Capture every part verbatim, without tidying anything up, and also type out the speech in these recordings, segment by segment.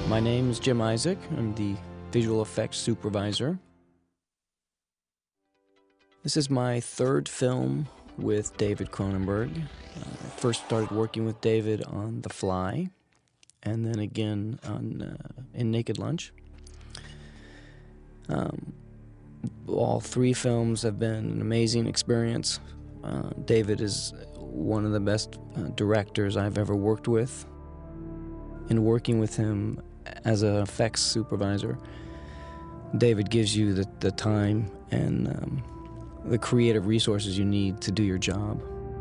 My name is Jim Isaac. I'm the visual effects supervisor. This is my third film with David Cronenberg. Uh, I first started working with David on The Fly, and then again on uh, in Naked Lunch. Um, all three films have been an amazing experience. Uh, David is one of the best uh, directors I've ever worked with. In working with him as an effects supervisor, David gives you the, the time and um, the creative resources you need to do your job.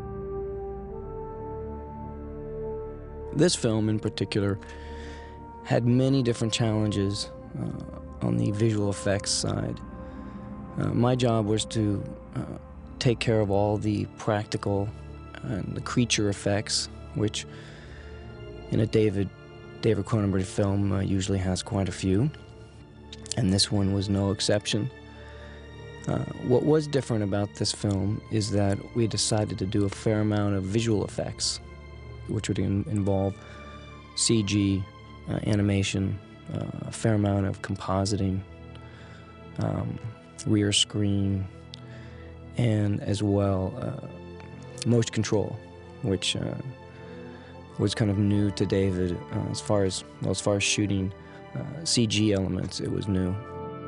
This film in particular had many different challenges uh, on the visual effects side. Uh, my job was to uh, take care of all the practical and the creature effects, which in a David David Cronenberg film uh, usually has quite a few, and this one was no exception. Uh, what was different about this film is that we decided to do a fair amount of visual effects, which would in involve C G, uh, animation, uh, a fair amount of compositing, um, rear screen, and as well uh, motion control, which uh, was kind of new to David uh, as far as well, as far as shooting uh, C G elements. It was new.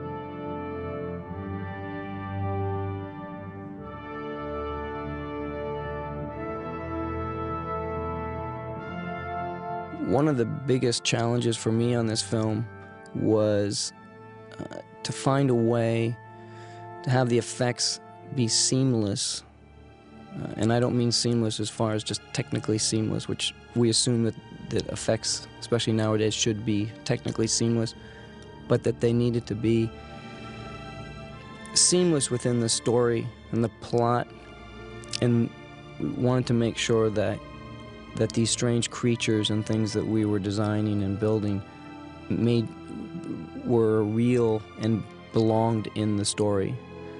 One of the biggest challenges for me on this film was uh, to find a way to have the effects be seamless. Uh, and I don't mean seamless as far as just technically seamless, which we assume that, that effects, especially nowadays, should be technically seamless, but that they needed to be seamless within the story and the plot. And we wanted to make sure that that these strange creatures and things that we were designing and building made were real and belonged in the story.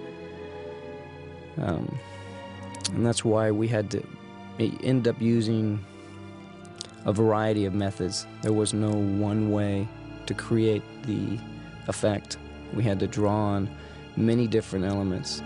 Um, And that's why we had to end up using a variety of methods. There was no one way to create the effect. We had to draw on many different elements.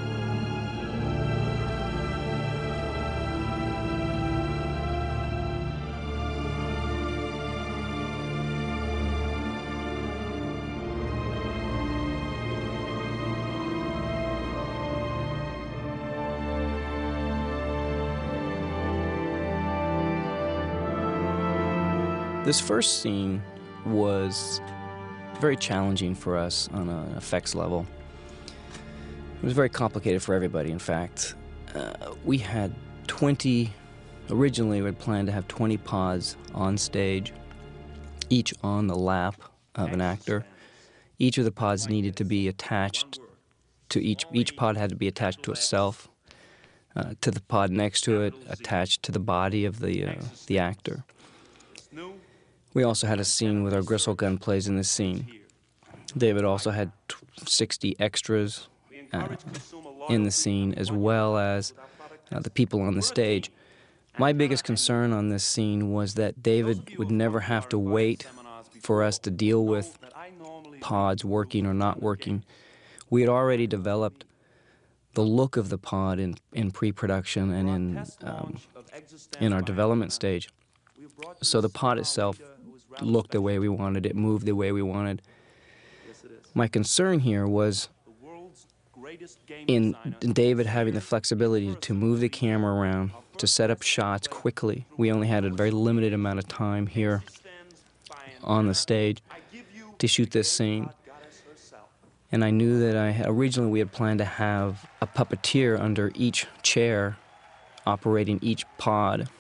This first scene was very challenging for us on an effects level. It was very complicated for everybody, in fact. Uh, we had twenty, originally we had planned to have twenty pods on stage, each on the lap of an actor. Each of the pods needed to be attached to each, each pod had to be attached to itself, uh, to the pod next to it, attached to the body of the, uh, the actor. We also had a scene with our Gristle gun plays in this scene. David also had sixty extras uh, in the scene, as well as uh, the people on the stage. My biggest concern on this scene was that David would never have to wait for us to deal with pods working or not working. We had already developed the look of the pod in, in pre-production and in, um, in our development stage. So the pod itself looked the way we wanted it, moved the way we wanted. My concern here was in David having the flexibility to move the camera around, to set up shots quickly. We only had a very limited amount of time here on the stage to shoot this scene. And I knew that I originally we had planned to have a puppeteer under each chair operating each pod.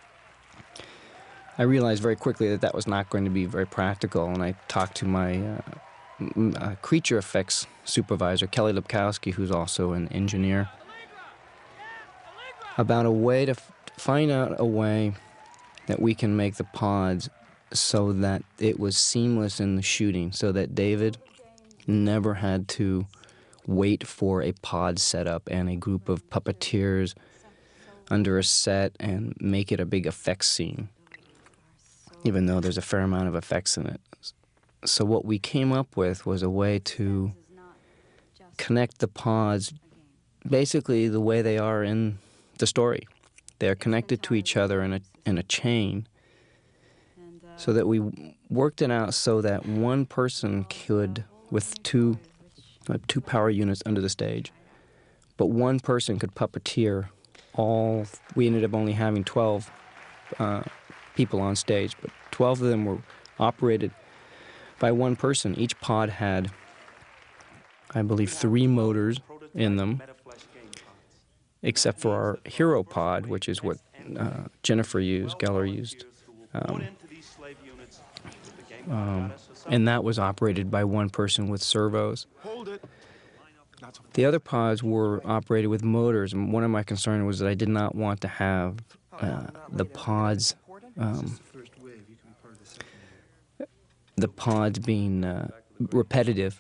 I realized very quickly that that was not going to be very practical, and I talked to my uh, m uh, creature effects supervisor, Kelly Lipkowski, who's also an engineer, about a way to f find out a way that we can make the pods so that it was seamless in the shooting, so that David never had to wait for a pod setup and a group of puppeteers under a set and make it a big effects scene. even though there's a fair amount of effects in it. So what we came up with was a way to connect the pods basically the way they are in the story. They're connected to each other in a, in a chain, so that we worked it out so that one person could, with two, uh, two power units under the stage, but one person could puppeteer all. We ended up only having twelve uh, people on stage, but twelve of them were operated by one person. Each pod had, I believe, three motors in them, except for our hero pod, which is what uh, Jennifer used, Geller used. Um, um, and that was operated by one person with servos. The other pods were operated with motors, and one of my concerns was that I did not want to have uh, the pods, um, the pods being uh, repetitive.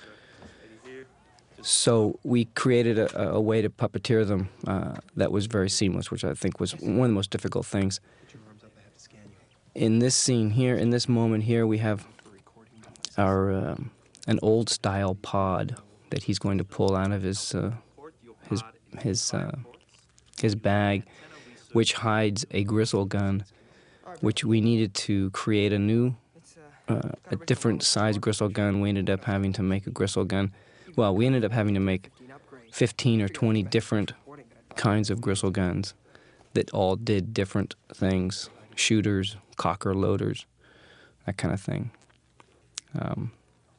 So we created a, a way to puppeteer them uh, that was very seamless, which I think was one of the most difficult things. In this scene here, in this moment here, we have our um, an old-style pod that he's going to pull out of his uh, his his uh, his bag, which hides a gristle gun, which we needed to create a new, uh, a different size gristle gun. We ended up having to make a gristle gun. Well, we ended up having to make fifteen or twenty different kinds of gristle guns that all did different things. Shooters, cocker loaders, that kind of thing. Um,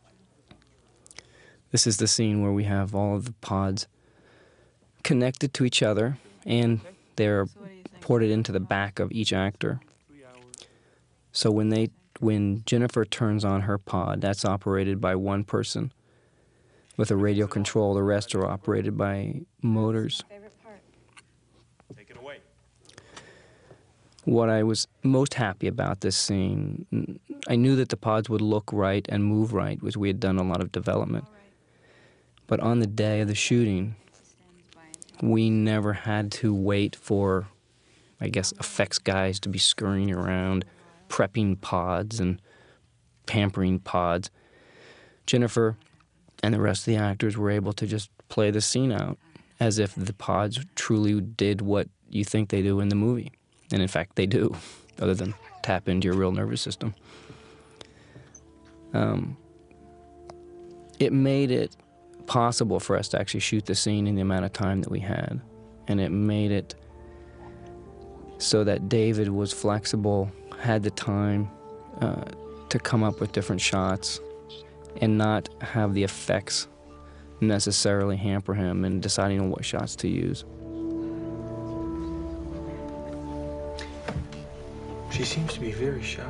this is the scene where we have all of the pods connected to each other, and they're ported into the back of each actor. So when they, when Jennifer turns on her pod, that's operated by one person with a radio control. The rest are operated by motors. Take it away. What I was most happy about this scene, I knew that the pods would look right and move right, because we had done a lot of development. But on the day of the shooting, we never had to wait for, I guess, effects guys to be scurrying around, prepping pods and pampering pods. Jennifer and the rest of the actors were able to just play the scene out as if the pods truly did what you think they do in the movie. And in fact, they do, other than tap into your real nervous system. Um, it made it possible for us to actually shoot the scene in the amount of time that we had. And it made it so that David was flexible, had the time uh, to come up with different shots and not have the effects necessarily hamper him in deciding on what shots to use. She seems to be very shy.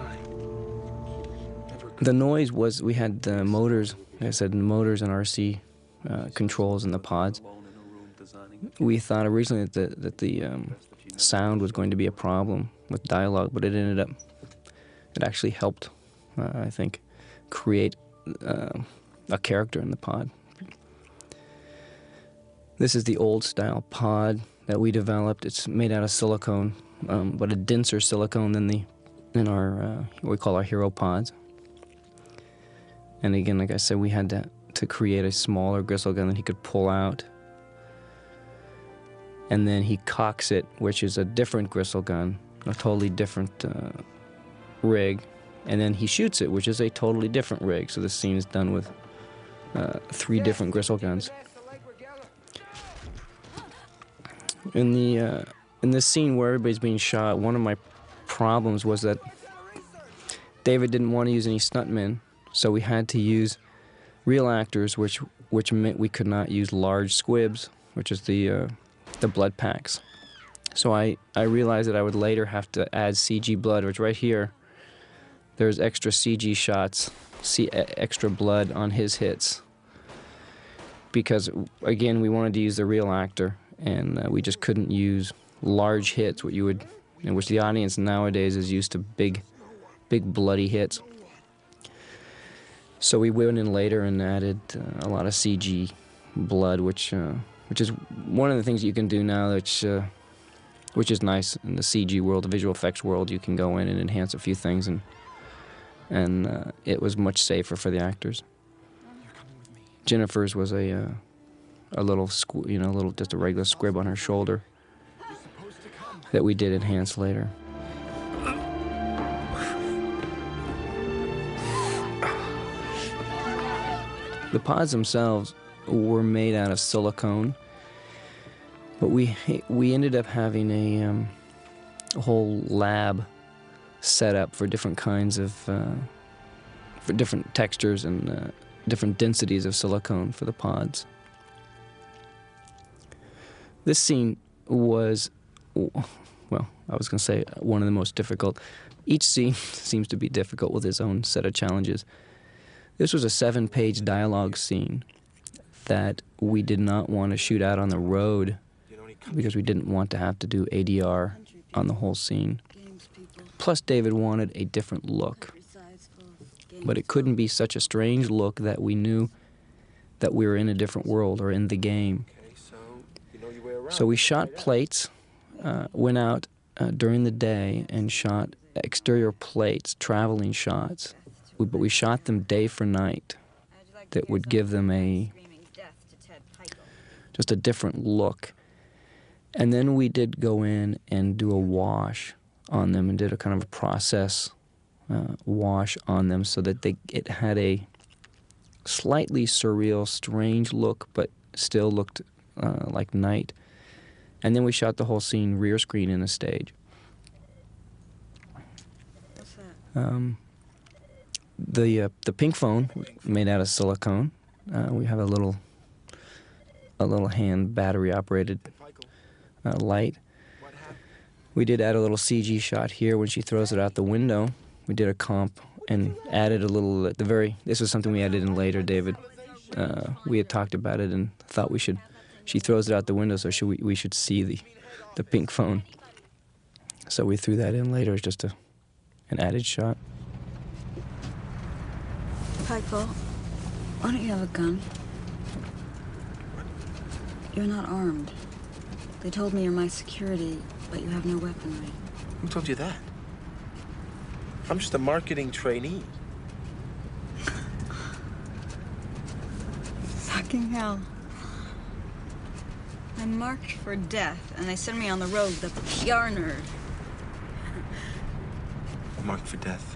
The noise was, we had the motors, like I said, motors and R C uh, controls in the pods. We thought originally that the, that the um, sound was going to be a problem with dialogue, but it ended up, it actually helped, uh, I think, create uh, a character in the pod. This is the old style pod that we developed. It's made out of silicone, um, but a denser silicone than the than our uh, what we call our hero pods. And again, like I said, we had to to create a smaller gristle gun that he could pull out. And then he cocks it, which is a different gristle gun, a totally different uh, rig. And then he shoots it, which is a totally different rig. So this scene is done with uh, three different gristle guns. In the uh, in this scene where everybody's being shot, one of my problems was that David didn't want to use any stuntmen, so we had to use real actors, which which meant we could not use large squibs, which is the uh, the blood packs. So I I realized that I would later have to add C G blood, which right here, there's extra C G shots, see extra blood on his hits, because again we wanted to use the real actor. And uh, we just couldn't use large hits, what you would, in which the audience nowadays is used to big, big bloody hits. So we went in later and added uh, a lot of C G blood, which uh, which is one of the things you can do now, which uh, which is nice in the C G world, the visual effects world. You can go in and enhance a few things, and and uh, it was much safer for the actors. Jennifer's was a uh, a little squ- you know, a little just a regular squib on her shoulder that we did enhance later. The pods themselves were made out of silicone, but we we ended up having a, um, a whole lab set up for different kinds of uh, for different textures and uh, different densities of silicone for the pods. This scene was, well, I was going to say one of the most difficult. Each scene seems to be difficult with its own set of challenges. This was a seven-page dialogue scene that we did not want to shoot out on the road because we didn't want to have to do A D R on the whole scene. Plus, David wanted a different look. But it couldn't be such a strange look that we knew that we were in a different world or in the game. So we shot plates, uh, went out uh, during the day and shot exterior plates, traveling shots. We, but we shot them day for night. That would give them a just a different look. And then we did go in and do a wash on them and did a kind of a process uh, wash on them so that they it had a slightly surreal, strange look, but still looked uh, like night. And then we shot the whole scene rear screen in a stage. What's that? Um, the uh, the pink phone made out of silicone. Uh, we have a little a little hand battery operated uh, light. We did add a little C G shot here when she throws it out the window. We did a comp and added a little at the very. This was something we added in later, David. Uh, we had talked about it and thought we should. She throws it out the window, so should we we should see the the pink phone. So we threw that in later as just a an added shot. Pikel, why don't you have a gun? You're not armed. They told me you're my security, but you have no weaponry. Who told you that? I'm just a marketing trainee. Fucking hell. I'm marked for death, and they send me on the road, the P R nerd. Marked for death.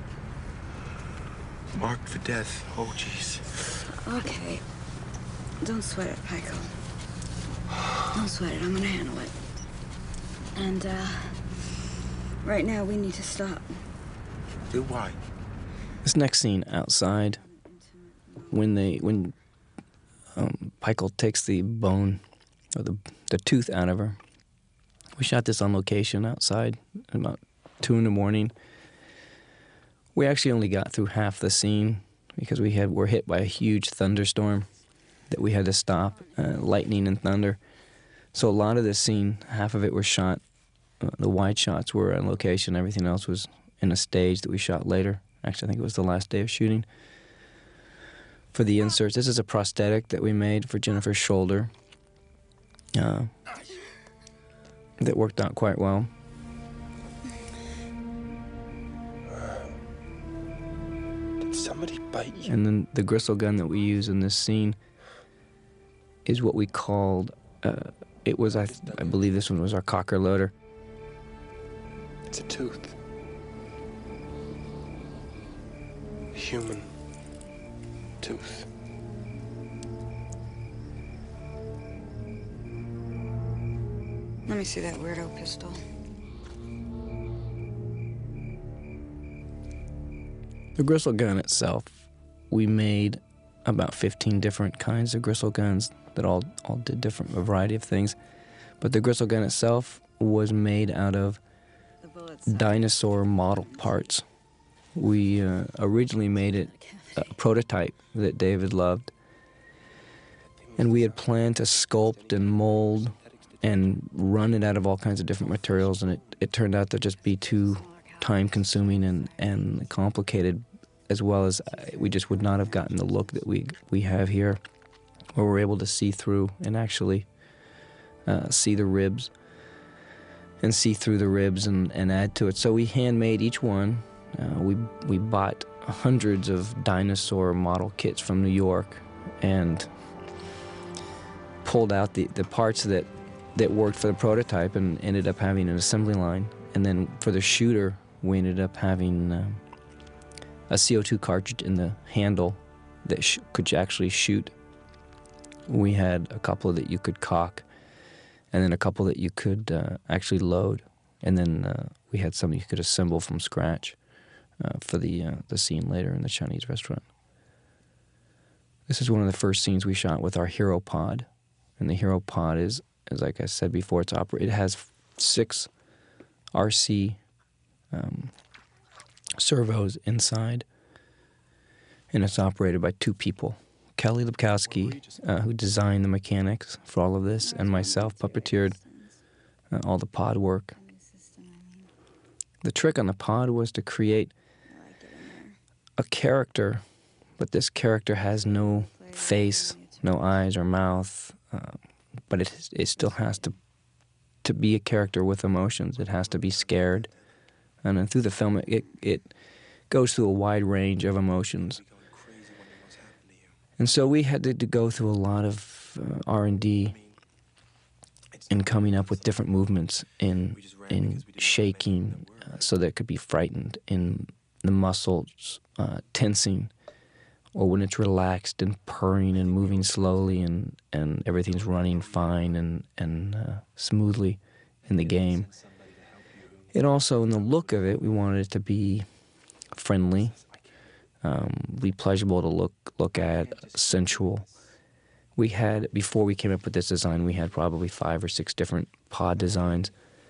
Marked for death. Oh, jeez. Okay. Don't sweat it, Pikel. Don't sweat it. I'm gonna handle it. And, uh... right now, we need to stop. Do why? This next scene outside, when they when um, Pikel takes the bone or the the tooth out of her, we shot this on location outside at about two in the morning. We actually only got through half the scene because we had were hit by a huge thunderstorm that we had to stop, uh, lightning and thunder. So a lot of this scene, half of it was shot. Uh, the wide shots were on location. Everything else was in a stage that we shot later. Actually, I think it was the last day of shooting. For the inserts, this is a prosthetic that we made for Jennifer's shoulder. Uh, that worked out quite well. Did somebody bite you? And then the gristle gun that we use in this scene is what we called, uh, it was, I, th- I believe this one was our cocker loader. It's a tooth. A human tooth. Let me see that weirdo pistol. The gristle gun itself, we made about fifteen different kinds of gristle guns that all, all did different, a variety of things. But the gristle gun itself was made out of The bullets. dinosaur model parts. We uh, originally made it a prototype that David loved. And we had planned to sculpt and mold and run it out of all kinds of different materials, and it, it turned out to just be too time-consuming and, and complicated, as well as uh, we just would not have gotten the look that we we have here, where we're able to see through and actually uh, see the ribs. and see through the ribs and, and add to it. So we handmade each one. Uh, we we bought hundreds of dinosaur model kits from New York and pulled out the, the parts that, that worked for the prototype and ended up having an assembly line. And then for the shooter, we ended up having um, a C O two cartridge in the handle that sh could actually shoot. We had a couple that you could cock, and then a couple that you could uh, actually load. And then uh, we had some you could assemble from scratch uh, for the, uh, the scene later in the Chinese restaurant. This is one of the first scenes we shot with our Hero Pod. And the Hero Pod is, is like I said before, it's oper it has six R C um, servos inside, and it's operated by two people. Kelly Lipkowski, uh, who designed the mechanics for all of this, and myself puppeteered uh, all the pod work. The trick on the pod was to create a character, but this character has no face, no eyes or mouth, uh, but it, it still has to to be a character with emotions. It has to be scared. And then through the film, it, it goes through a wide range of emotions. And so we had to, to go through a lot of uh, R and D in coming up with different movements in, in shaking uh, so that it could be frightened, in the muscles uh, tensing, or when it's relaxed and purring and moving slowly and, and everything's running fine and, and uh, smoothly in the game. And also in the look of it, we wanted it to be friendly, um, be pleasurable to look look at, sensual. We had, before we came up with this design, we had probably five or six different pod designs.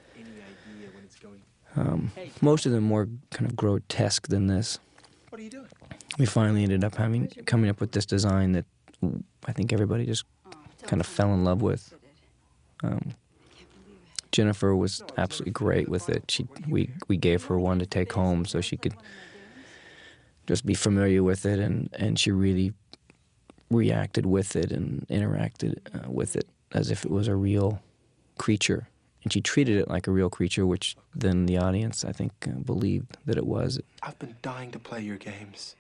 Um, most of them more kind of grotesque than this. What are you doing? We finally ended up having coming up with this design that I think everybody just kind of fell in love with. Um, Jennifer was absolutely great with it. She we we gave her one to take home so she could just be familiar with it, and and she really reacted with it and interacted uh, with it as if it was a real creature. And she treated it like a real creature, which then the audience, I think, uh, believed that it was. I've been dying to play your games.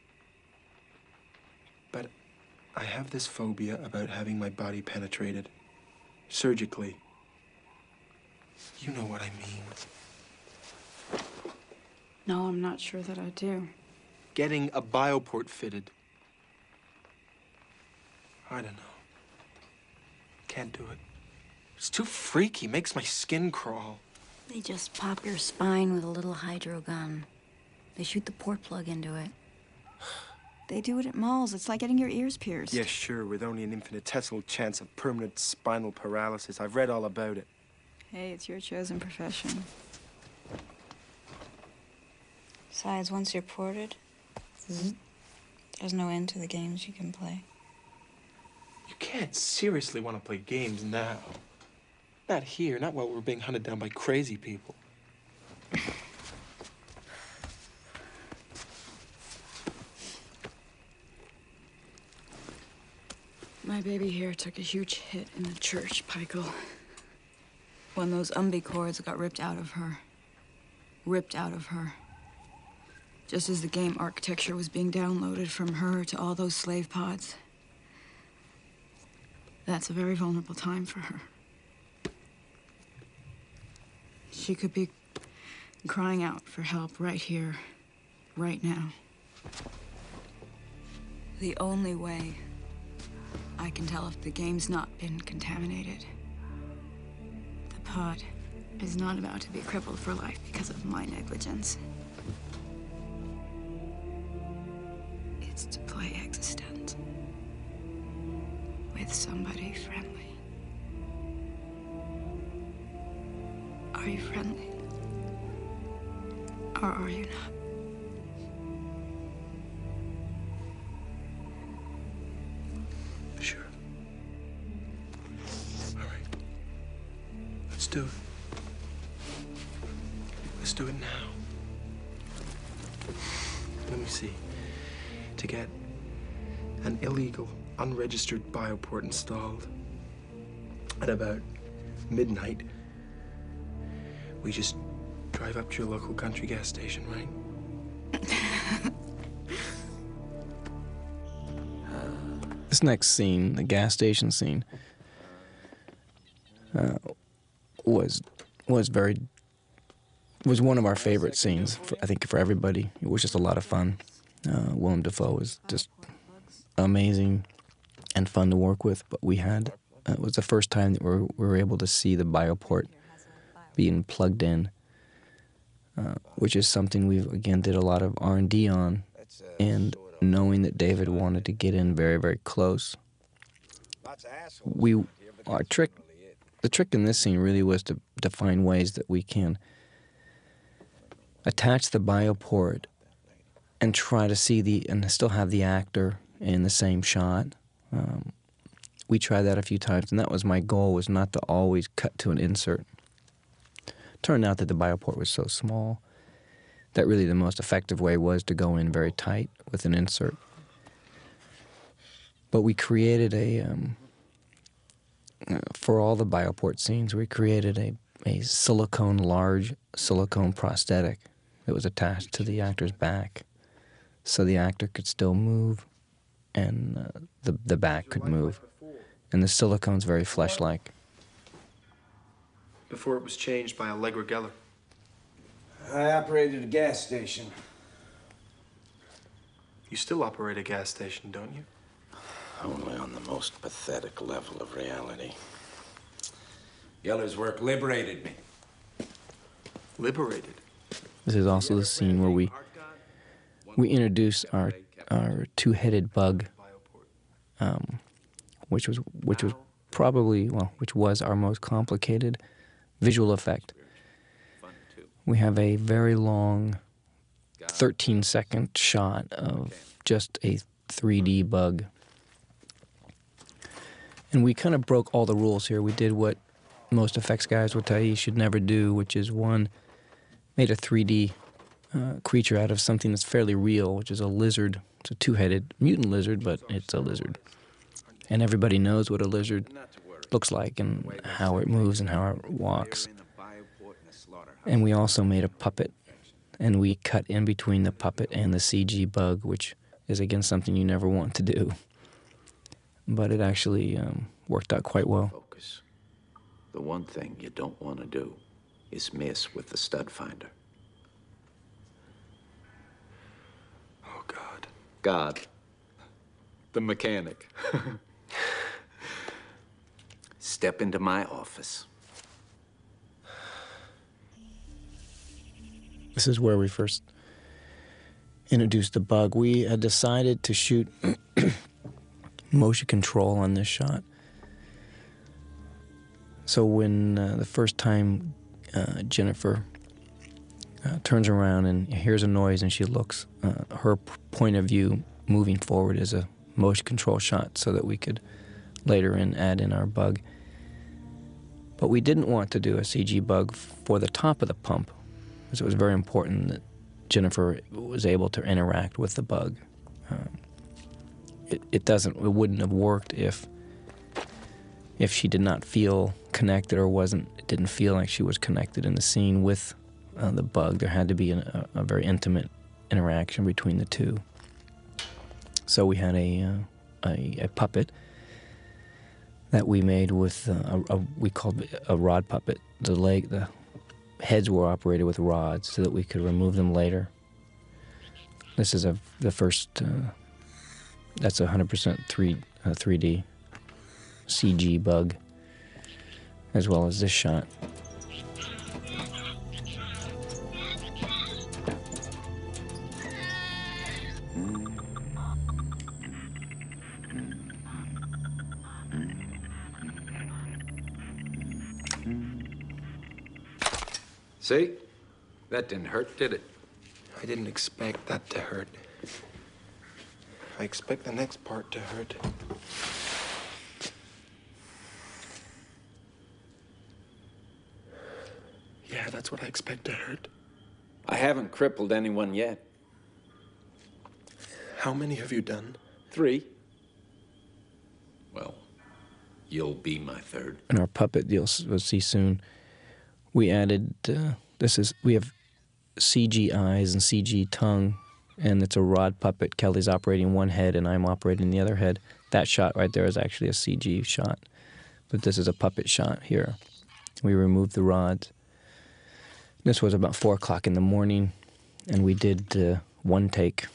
But I have this phobia about having my body penetrated surgically. You know what I mean. No, I'm not sure that I do. Getting a bioport fitted. I don't know. Can't do it. It's too freaky. Makes my skin crawl. They just pop your spine with a little hydro gun. They shoot the port plug into it. They do it at malls. It's like getting your ears pierced. Yeah, sure, with only an infinitesimal chance of permanent spinal paralysis. I've read all about it. Hey, it's your chosen profession. Besides, once you're ported, there's no end to the games you can play. You can't seriously want to play games now. Not here, not while we're being hunted down by crazy people. My baby here took a huge hit in the church, Pikel. When those umbilicords got ripped out of her. Ripped out of her. Just as the game architecture was being downloaded from her to all those slave pods. That's a very vulnerable time for her. She could be crying out for help right here, right now. The only way I can tell if the game's not been contaminated. The pod is not about to be crippled for life because of my negligence. It's to play existent with somebody friendly. Are you friendly? Or are you not? Sure. All right. Let's do it. Let's do it now. Let me see. To get an illegal, unregistered bioport installed at about midnight, We just drive up to your local country gas station, right? This next scene, the gas station scene, uh, was was very was one of our favorite scenes. For, I think for everybody, it was just a lot of fun. Uh, Willem Dafoe was just amazing and fun to work with. But we had uh, it was the first time that we were, we were able to see the bioport being plugged in, uh, which is something we again did a lot of R and D on, and knowing that David wanted to get in very, very close. We, our trick, the trick in this scene really was to, to find ways that we can attach the bioport and try to see the, and still have the actor in the same shot. Um, we tried that a few times, and that was my goal, was not to always cut to an insert. Turned out that the bioport was so small that really the most effective way was to go in very tight with an insert. But we created a, um, uh, for all the bioport scenes, we created a, a silicone, large silicone prosthetic that was attached to the actor's back, so the actor could still move and uh, the, the back could move. And the silicone's very flesh-like. Before it was changed by Allegra Geller. I operated a gas station. You still operate a gas station, don't you? Only on the most pathetic level of reality. Geller's work liberated me. Liberated? This is also the scene where we we introduce our our two-headed bug, um, which was which was probably well, which was our most complicated visual effect. We have a very long thirteen second shot of just a three D bug. And we kind of broke all the rules here. We did what most effects guys would tell you you should never do, which is one, made a three D uh, creature out of something that's fairly real, which is a lizard. It's a two-headed mutant lizard, but it's a lizard. And everybody knows what a lizard looks like and how it moves and how it walks. And we also made a puppet, and we cut in between the puppet and the C G bug, which is, again, something you never want to do. But it actually um, worked out quite well. Focus. The one thing you don't want to do is miss with the stud finder. Oh, God. God. The mechanic. Step into my office. This is where we first introduced the bug. We had decided to shoot motion control on this shot. So when uh, the first time uh, Jennifer uh, turns around and hears a noise and she looks, uh, her p- point of view moving forward is a motion control shot so that we could later in add in our bug. But we didn't want to do a C G bug for the top of the pump, because it was very important that Jennifer was able to interact with the bug. Um, it, it doesn't, it wouldn't have worked if if she did not feel connected or wasn't, it didn't feel like she was connected in the scene with uh, the bug. There had to be a, a very intimate interaction between the two. So we had a uh, a, a puppet that we made with uh, a, a we called it a rod puppet. The leg, the heads were operated with rods so that we could remove them later. This is a the first. Uh, that's a hundred percent three uh, three D C G bug, as well as this shot. See? That didn't hurt, did it? I didn't expect that to hurt. I expect the next part to hurt. Yeah, that's what I expect to hurt. I haven't crippled anyone yet. How many have you done? Three. Well, you'll be my third. And our puppet, you'll s- we'll see soon, We added, uh, this is, we have C G eyes and C G tongue, and it's a rod puppet. Kelly's operating one head and I'm operating the other head. That shot right there is actually a C G shot, but this is a puppet shot here. We removed the rods. This was about four o'clock in the morning, and we did uh, one take.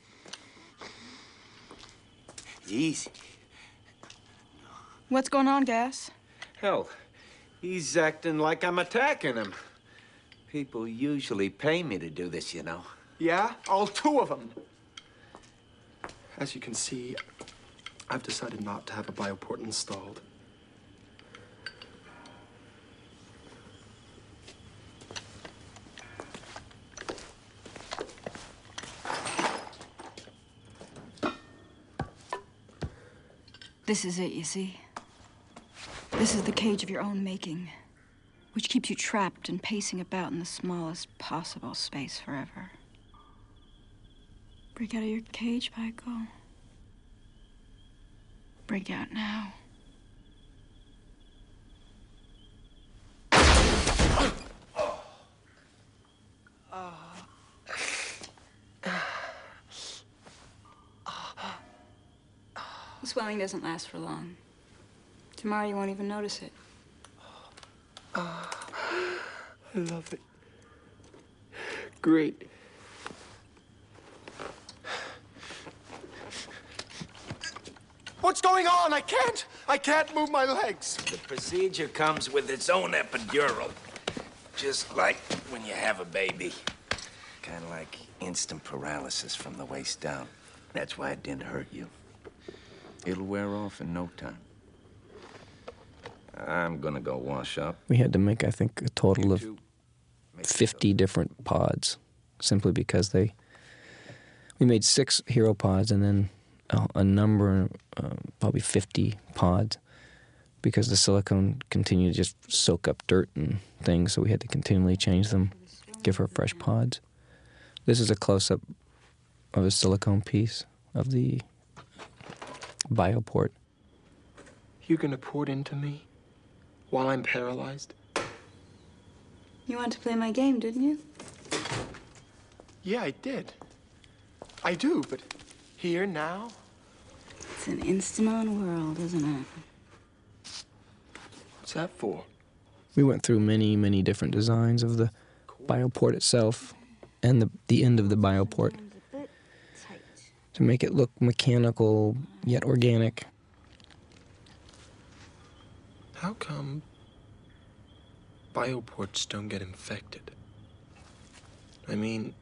Easy. What's going on, Gas? Hell, he's acting like I'm attacking him. People usually pay me to do this, you know. Yeah? All two of them. As you can see, I've decided not to have a bioport installed. This is it, you see? This is the cage of your own making, which keeps you trapped and pacing about in the smallest possible space forever. Break out of your cage, Michael. Break out now. The swelling doesn't last for long. Tomorrow you won't even notice it. I love it. Great. What's going on? I can't. I can't move my legs. The procedure comes with its own epidural. Just like when you have a baby. Kind of like instant paralysis from the waist down. That's why it didn't hurt you. It'll wear off in no time. I'm gonna go wash up. We had to make, I think, a total of fifty different pods, simply because they... We made six hero pods and then a, a number, uh, probably fifty pods, because the silicone continued to just soak up dirt and things, so we had to continually change them, give her fresh pods. This is a close-up of a silicone piece of the bioport. You're gonna port into me while I'm paralyzed? You wanted to play my game, didn't you? Yeah, I did. I do, but here, now? It's an instant-on world, isn't it? What's that for? We went through many, many different designs of the bioport itself and the, the end of the bioport to make it look mechanical yet organic. How come bioports don't get infected? I mean,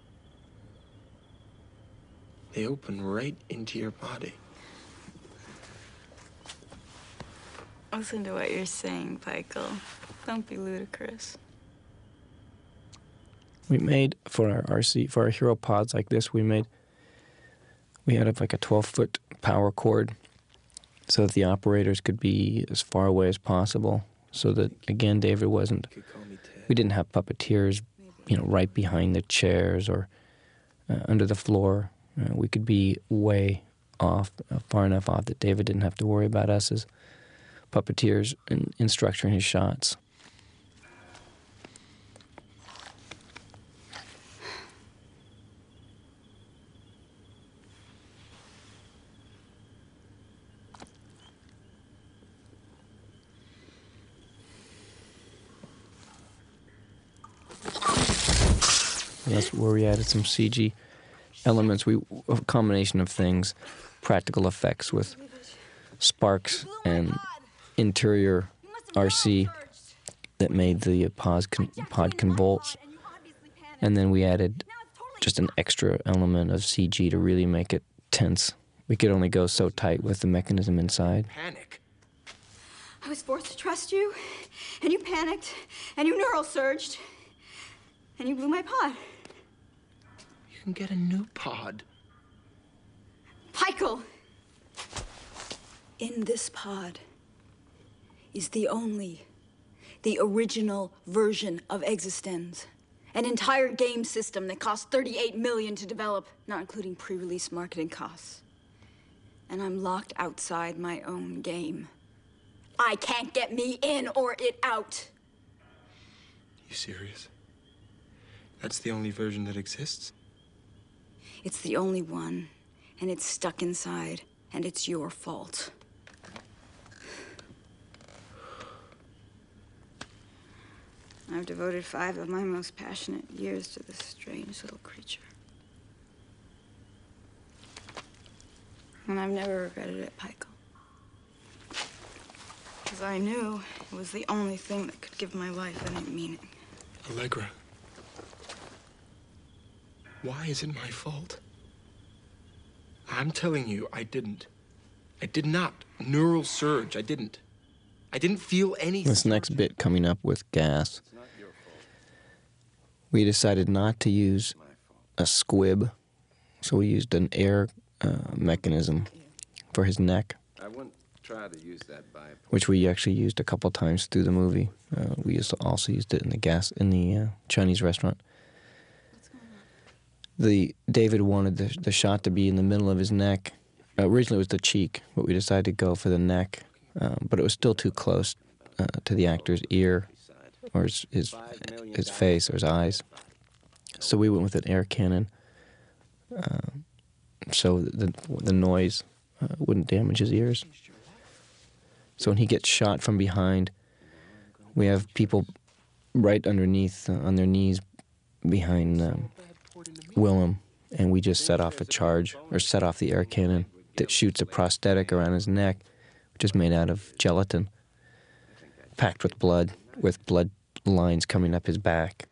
they open right into your body. Listen to what you're saying, Michael. Don't be ludicrous. We made, for our R C, for our hero pods like this, we made, we had like a twelve-foot power cord so that the operators could be as far away as possible, so that, again, David wasn't, we didn't have puppeteers, you know, right behind the chairs or uh, under the floor. Uh, we could be way off, uh, far enough off that David didn't have to worry about us as puppeteers in, in structuring his shots. That's where we added some C G elements. We a combination of things, practical effects with sparks and interior R C that made the pod, con pod convulse. And then we added just an extra element of C G to really make it tense. We could only go so tight with the mechanism inside. Panic. I was forced to trust you, and you panicked, and you neural surged, and you blew my pod. You can get a new pod. Michael! In this pod is the only, the original version of Existenz. An entire game system that cost thirty-eight million dollars to develop, not including pre-release marketing costs. And I'm locked outside my own game. I can't get me in or it out. You serious? That's the only version that exists? It's the only one, and it's stuck inside, and it's your fault. I've devoted five of my most passionate years to this strange little creature. And I've never regretted it, Pikel. Because I knew it was the only thing that could give my life any meaning. Allegra. Why is it my fault? I'm telling you, I didn't. I did not. Neural surge, I didn't. I didn't feel anything. This next bit coming up with gas. We decided not to use a squib, so we used an air uh, mechanism for his neck, I wouldn't try to use that by which we actually used a couple times through the movie. Uh, we used also used it in the gas in the uh, Chinese restaurant. The David wanted the, the shot to be in the middle of his neck. Uh, originally, it was the cheek, but we decided to go for the neck. Uh, but it was still too close uh, to the actor's ear, or his, his his face, or his eyes. So we went with an air cannon, uh, so the the noise uh, wouldn't damage his ears. So when he gets shot from behind, we have people right underneath, uh, on their knees, behind um, Willem, and we just set off a charge, or set off the air cannon that shoots a prosthetic around his neck, which is made out of gelatin, packed with blood, with blood lines coming up his back.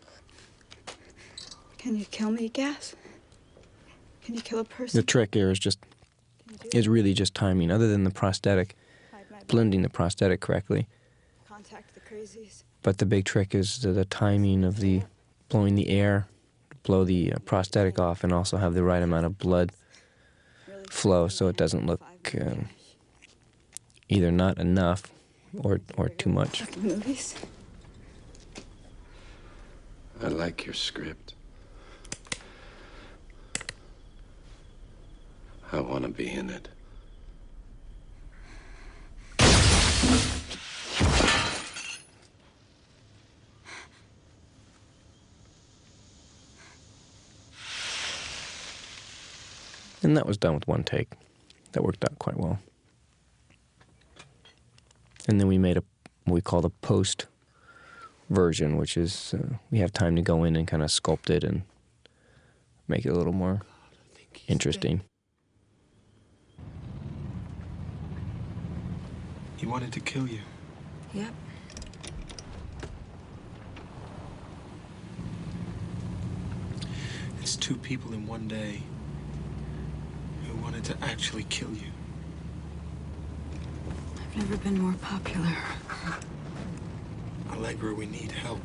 Can you kill me, Gas? Can you kill a person? The trick here is just is really just timing. Other than the prosthetic, blending the prosthetic correctly. Contact the crazies. But the big trick is the, the timing of the blowing the air, blow the uh, prosthetic off, and also have the right amount of blood flow so it doesn't look um, either not enough or or too much. Fucking movies. I like your script. I want to be in it. And that was done with one take. That worked out quite well. And then we made a what we call the post version, which is uh, we have time to go in and kind of sculpt it and make it a little more interesting. He wanted to kill you. Yep. It's two people in one day who wanted to actually kill you. I've never been more popular. Allegra, we need help.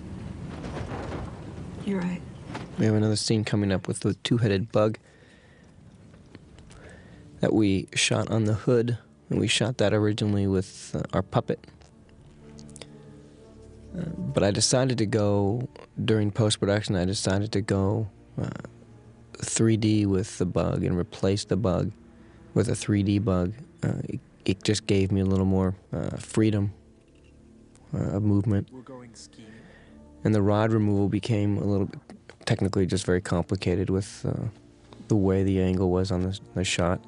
You're right. We have another scene coming up with the two-headed bug that we shot on the hood, and we shot that originally with uh, our puppet. Uh, but I decided to go, during post-production, I decided to go uh, three D with the bug and replace the bug with a three D bug. Uh, it, it just gave me a little more uh, freedom uh, of movement. We're going skiing. And the rod removal became a little bit technically just very complicated with uh, the way the angle was on the, the shot.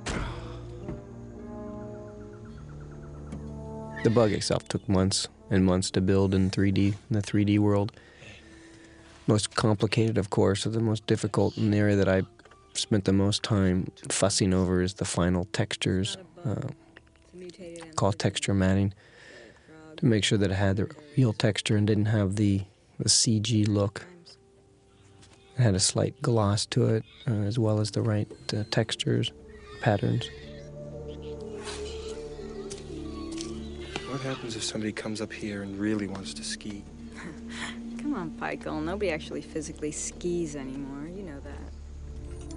The bug itself took months and months to build in three D, in the three D world. Most complicated, of course, or the most difficult, and the area that I spent the most time fussing over is the final textures, uh, called texture matting, to make sure that it had the real texture and didn't have the, the C G look. It had a slight gloss to it, uh, as well as the right uh, textures, patterns. What happens if somebody comes up here and really wants to ski? Come on, Pikel. Nobody actually physically skis anymore. You know that.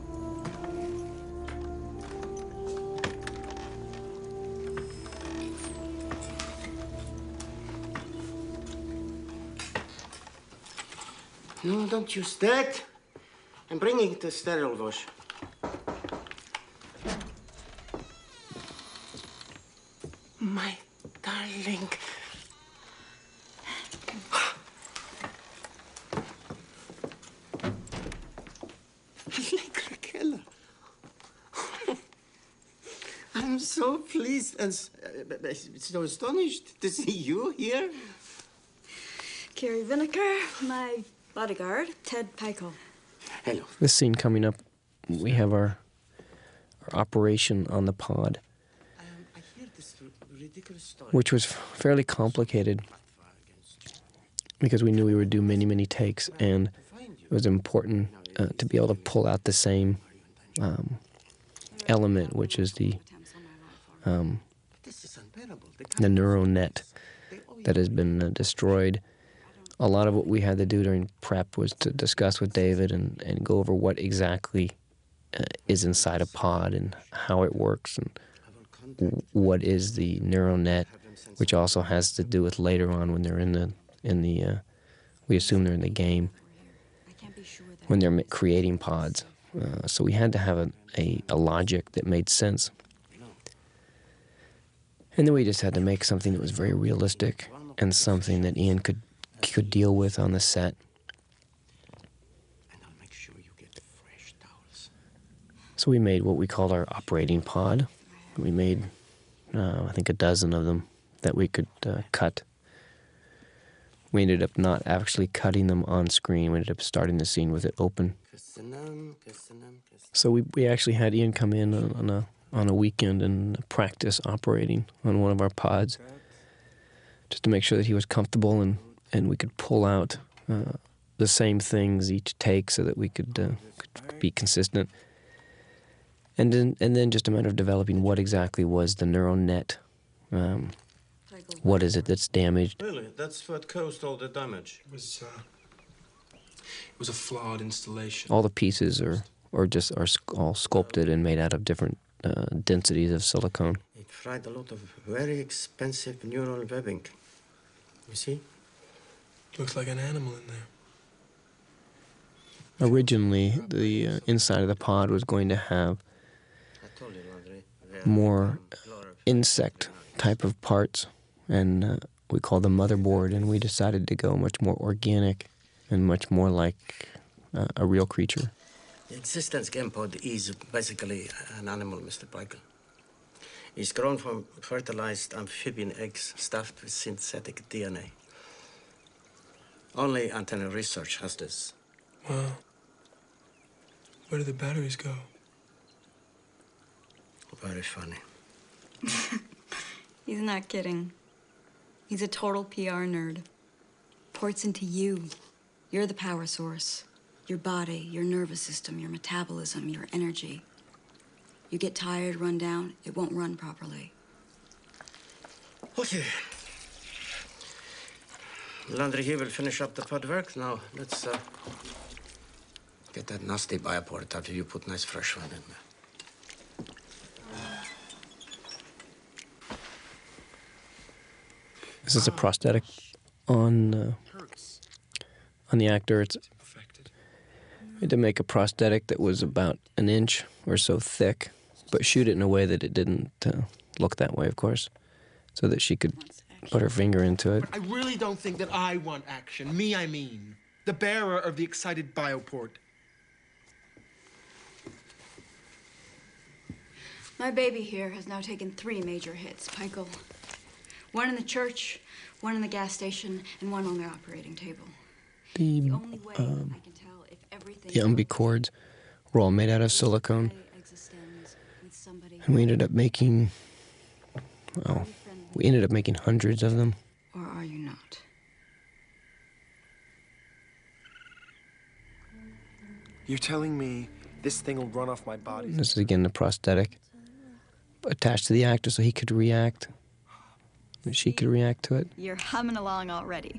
No, don't use that. I'm bringing it to sterile wash. My darling. so pleased and s- uh, so astonished to see you here. Carrie Vinegar, my bodyguard, Ted Peichel. Hello. This scene coming up, we have our, our operation on the pod, Um, I hear this r- ridiculous story. which was fairly complicated because we knew we would do many, many takes, and it was important uh, to be able to pull out the same um, element, which is the um, This is unbearable. the neural net that has been uh, destroyed. A lot of what we had to do during prep was to discuss with David and, and go over what exactly uh, is inside a pod and how it works and w- what is the neural net, which also has to do with later on when they're in the in the uh, we assume they're in the game when they're ma- creating pods. Uh, so we had to have a, a, a logic that made sense. And then we just had to make something that was very realistic and something that Ian could could deal with on the set. And I'll make sure you get fresh towels. So we made what we called our operating pod. We made, uh, I think, a dozen of them that we could uh, cut. We ended up not actually cutting them on screen. We ended up starting the scene with it open. Köszönöm, köszönöm, köszönöm. So we, we actually had Ian come in on, on a on a weekend and practice operating on one of our pods, just to make sure that he was comfortable and, and we could pull out uh, the same things each take so that we could, uh, could be consistent. And then and then just a matter of developing what exactly was the neural net. Um, what is it that's damaged? Really? That's what caused all the damage. It was, uh, it was a flawed installation. All the pieces are, or just are sc- all sculpted and made out of different uh, densities of silicone. It fried a lot of very expensive neural webbing. You see? Looks like an animal in there. Originally, the uh, inside of the pod was going to have I told you, Landry. more insect type of parts, and uh, we called them motherboard, and we decided to go much more organic and much more like uh, a real creature. The existence game pod is basically an animal, Mister Peichel. It's grown from fertilized amphibian eggs stuffed with synthetic D N A. Only Antenna Research has this. Wow. Where do the batteries go? Very funny. He's not kidding. He's a total P R nerd. Ports into you. You're the power source. Your body, your nervous system, your metabolism, your energy. You get tired, run down, it won't run properly. Okay. Landry here will finish up the pod work. Now, let's uh, get that nasty bioport after you put nice fresh one in there. This is a prosthetic on uh, on the actor. It's Affected. we had to make a prosthetic that was about an inch or so thick, but shoot it in a way that it didn't uh, look that way, of course, so that she could put her finger into it. I really don't think that I want action. Me, I mean. The bearer of the excited bioport. My baby here has now taken three major hits, Peichel. One in the church, one in the gas station, and one on their operating table. The The only way um, I can tell if everything the umbi cords were all made out of silicone, and we ended up making, well, we ended up making hundreds of them. Or are you not? You're telling me this thing will run off my body? This is again the prosthetic attached to the actor so he could react. She could react to it. You're humming along already.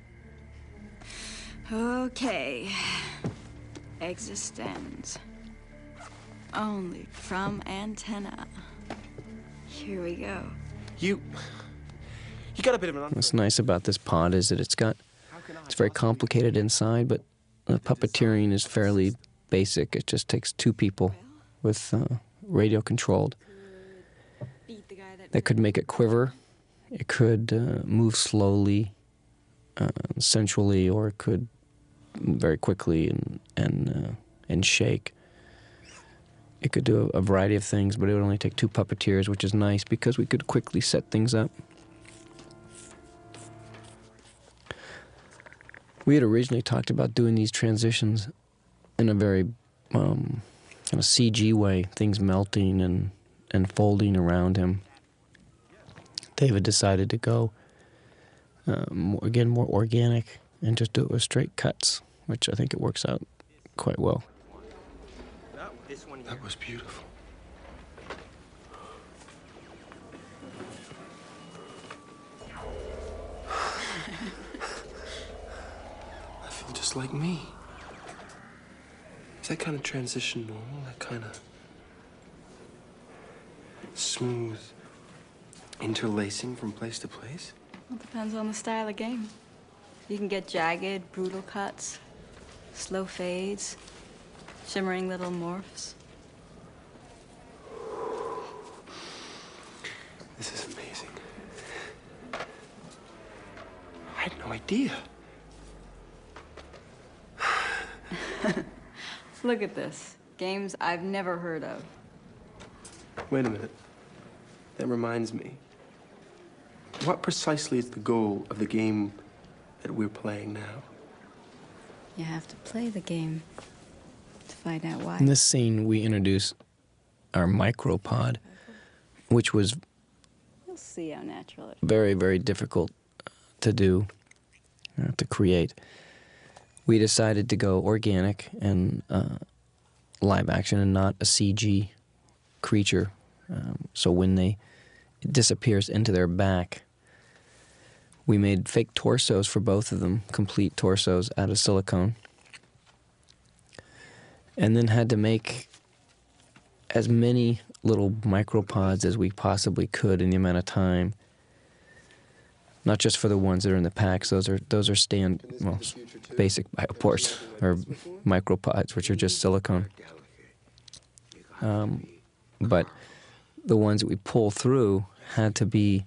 Okay. Existence. Only from antenna. Here we go. You... You got a bit of an... What's nice about this pod is that it's got, it's very complicated inside, but the puppeteering is fairly basic. It just takes two people with uh, radio controlled that could make it quiver. It could uh, move slowly, uh, sensually, or it could very quickly and and uh, and shake. It could do a, a variety of things, but it would only take two puppeteers, which is nice because we could quickly set things up. We had originally talked about doing these transitions in a very um, kind of C G way, things melting and, and folding around him. David decided to go, uh, more, again, more organic and just do it with straight cuts, which I think it works out quite well. That was beautiful. I feel just like me. Is that kind of transition normal? That kind of smooth interlacing from place to place? Well, it depends on the style of game. You can get jagged, brutal cuts, slow fades, shimmering little morphs. This is amazing. I had no idea. Look at this. Games I've never heard of. Wait a minute. That reminds me. What precisely is the goal of the game that we're playing now? You have to play the game to find out why. In this scene, we introduce our micropod, which was You'll see how natural it is. very, very difficult to do, uh, to create. We decided to go organic and uh, live action and not a C G creature. Um, so when they it disappears into their back, we made fake torsos for both of them, complete torsos out of silicone, and then had to make as many little micropods as we possibly could in the amount of time. Not just for the ones that are in the packs; those are those are stand well, basic bioports or micropods, which are just silicone. Um, but the ones that we pull through had to be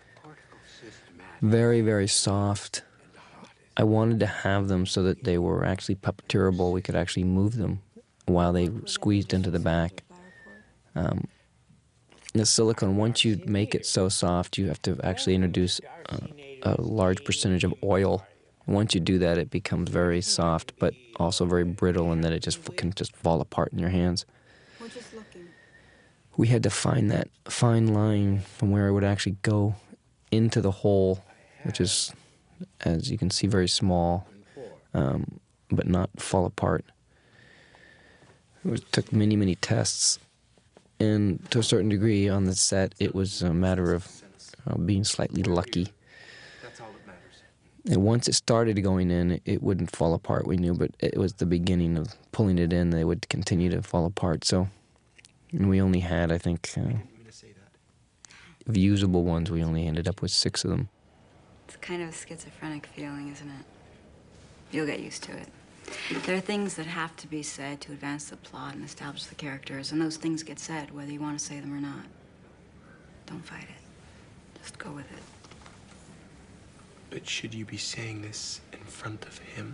very, very soft. I wanted to have them so that they were actually puppeteerable. We could actually move them while they squeezed into the back. Um, the silicone, once you make it so soft, you have to actually introduce uh, a large percentage of oil. Once you do that, it becomes very soft, but also very brittle, and then it just f- can just fall apart in your hands. We're just looking. We had to find that fine line from where it would actually go into the hole, which is, as you can see, very small, um, but not fall apart. It was, took many, many tests. And to a certain degree on the set, it was a matter of uh, being slightly lucky. That's all that matters. And once it started going in, it, it wouldn't fall apart, we knew, but it was the beginning of pulling it in. They would continue to fall apart. So and we only had, I think, uh, of usable ones, we only ended up with six of them. It's kind of a schizophrenic feeling, isn't it? You'll get used to it. There are things that have to be said to advance the plot and establish the characters, and those things get said whether you want to say them or not. Don't fight it. Just go with it. But should you be saying this in front of him?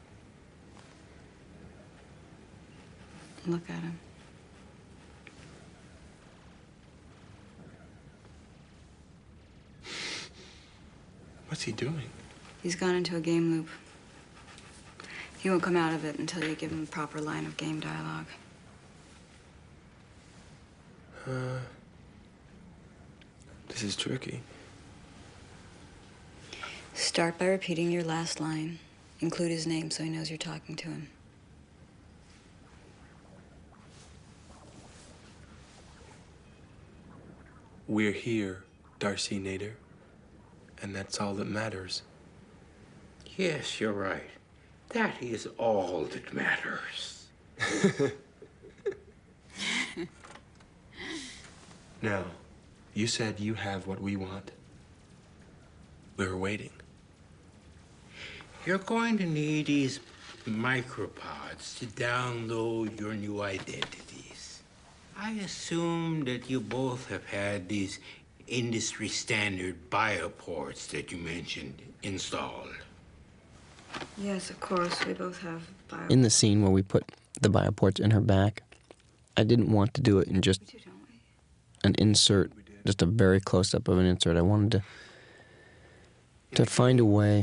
Look at him. What's he doing? He's gone into a game loop. He won't come out of it until you give him a proper line of game dialogue. Uh, this is tricky. Start by repeating your last line. Include his name so he knows you're talking to him. We're here, Darcy Nader, and that's all that matters. Yes, you're right. That is all that matters. Now, you said you have what we want. We're waiting. You're going to need these micropods to download your new identities. I assume that you both have had these industry standard bioports that you mentioned installed. Yes, of course. We both have bio. In the scene where we put the bioports in her back, I didn't want to do it in just an insert, just a very close-up of an insert. I wanted to to find a way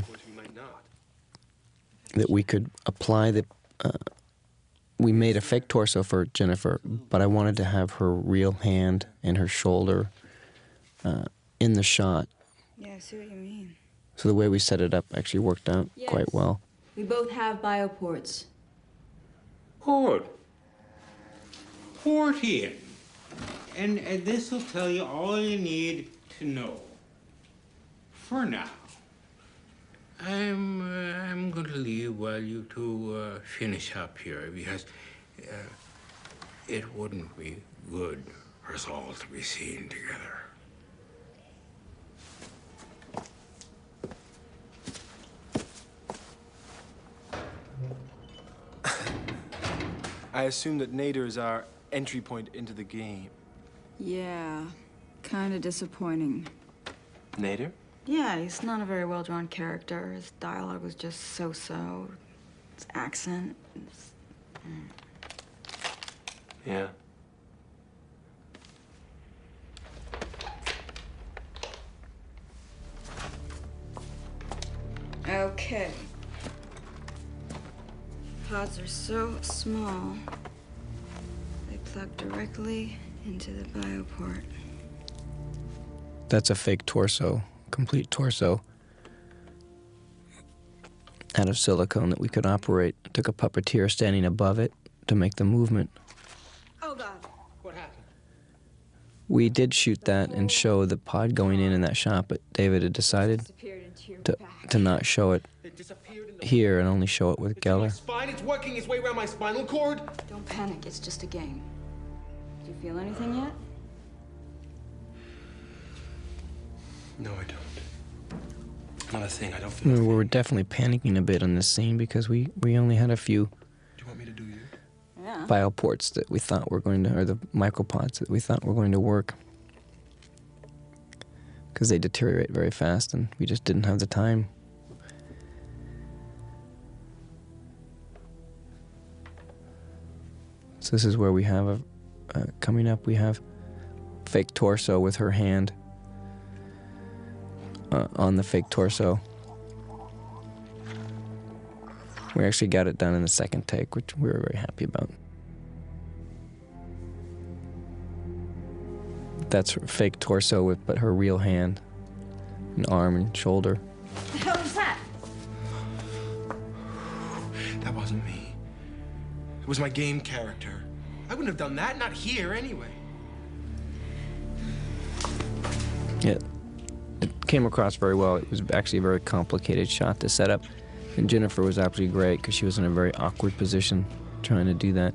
that we could apply the... Uh, we made a fake torso for Jennifer, but I wanted to have her real hand and her shoulder uh, in the shot. Yeah, I see what you mean. So the way we set it up actually worked out Yes. quite well. We both have bioports. Port. Port in. And, and this will tell you all you need to know. For now. I'm, uh, I'm going to leave while you two uh, finish up here, because uh, it wouldn't be good for us all to be seen together. I assume that Nader is our entry point into the game. Yeah, kind of disappointing. Nader? Yeah, he's not a very well-drawn character. His dialogue was just so-so. His accent. His... Yeah. Okay. Pods are so small, they plug directly into the bioport. That's a fake torso, complete torso, out of silicone that we could operate. Took a puppeteer standing above it to make the movement. Oh, God. What happened? We did shoot that and show the pod going in in that shot, but David had decided Disappeared into your to, back. to not show it It disappeared in the here and only show it with It's in my Geller. spine. It's working its way around my spinal cord. Don't panic, it's just a game. Do you feel anything yet? No, I don't. Not a thing. I don't feel. We a were thing. definitely panicking a bit on this scene because we, we only had a few Do you want me to do you? Yeah. bioports that we thought were going to, or the micropods that we thought were going to work. Because they deteriorate very fast and we just didn't have the time. So this is where we have a, uh, coming up we have fake torso with her hand uh, on the fake torso. We actually got it done in the second take, which we were very happy about. That's her fake torso with but her real hand and arm and shoulder. What the hell was that? That wasn't me. It was my game character. I wouldn't have done that. Not here, anyway. Yeah, it came across very well. It was actually a very complicated shot to set up. And Jennifer was absolutely great because she was in a very awkward position trying to do that.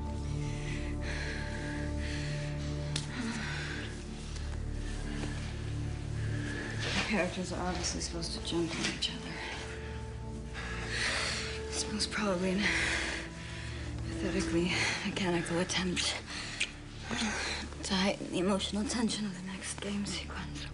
The characters are obviously supposed to jump on each other. This was probably an pathetically mechanical attempt to heighten the emotional tension of the next game sequence.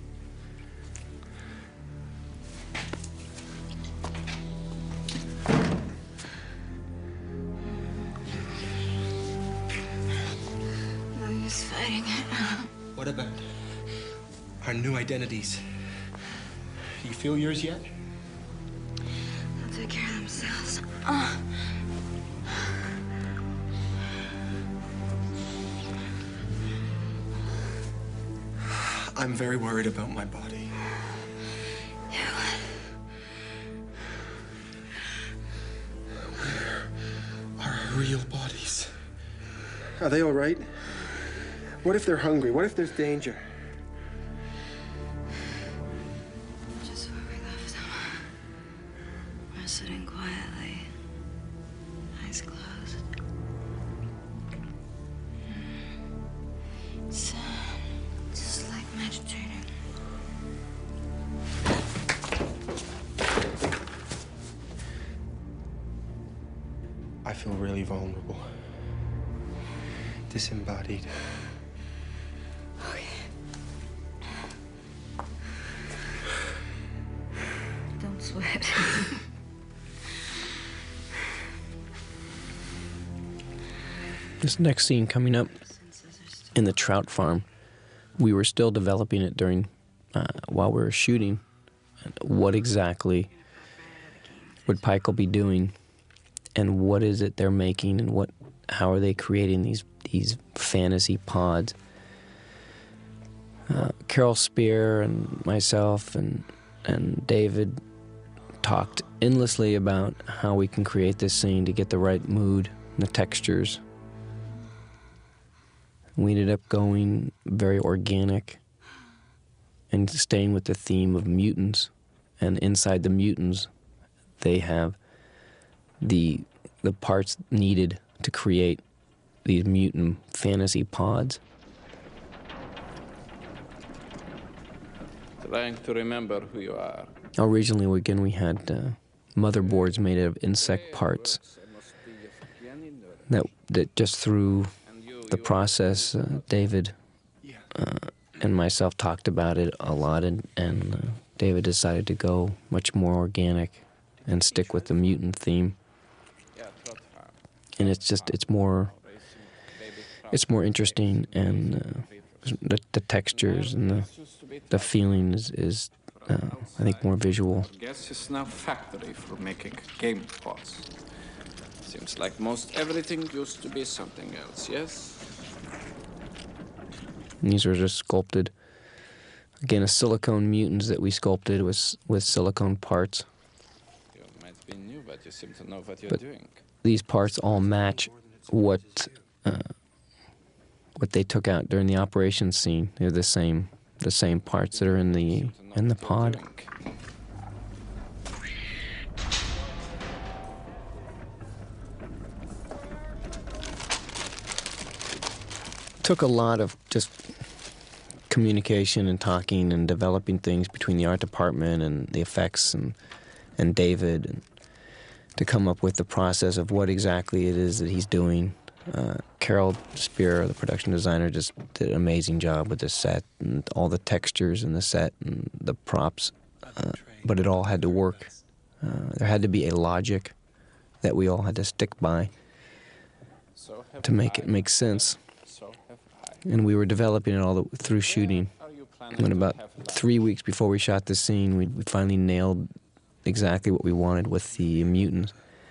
No use fighting it. What about our new identities? Do you feel yours yet? They'll take care of themselves. Uh. I'm very worried about my body. Where are our real bodies? Are they all right? What if they're hungry? What if there's danger? Just where we left them. We're sitting quietly, eyes closed. It's uh, just like meditating. I feel really vulnerable. Disembodied. Okay. Don't sweat. This next scene coming up in the trout farm, we were still developing it during, uh, while we were shooting. What exactly would Peichel be doing, and what is it they're making, and what, how are they creating these these fantasy pods? Uh, Carol Spear and myself and and David talked endlessly about how we can create this scene to get the right mood and the textures. We ended up going very organic and staying with the theme of mutants. And inside the mutants, they have the the parts needed to create these mutant fantasy pods. Trying to remember who you are. Originally, again, we had uh, motherboards made out of insect parts that, that just through the process, uh, David uh, and myself talked about it a lot, and, and uh, David decided to go much more organic and stick with the mutant theme. And it's just, it's more, it's more interesting, and uh, the, the textures and the, the feeling is, is uh, I think, more visual. I guess it's now factory for making game pods. Seems like most everything used to be something else, yes? And these are just sculpted, again, a silicone mutants that we sculpted with, with silicone parts. You might be new, but you seem to know what you're But doing. these parts all match what uh, what they took out during the operations scene. They're the same, the same parts that are in the in the pod. Took a lot of just communication and talking and developing things between the art department and the effects and and David, and to come up with the process of what exactly it is that he's doing. Uh, Carol Spear, the production designer, just did an amazing job with the set and all the textures in the set and the props, uh, but it all had to work. Uh, there had to be a logic that we all had to stick by to make it make sense. And we were developing it all the, through shooting. And about three weeks before we shot this scene, we, we finally nailed exactly what we wanted with the mutants.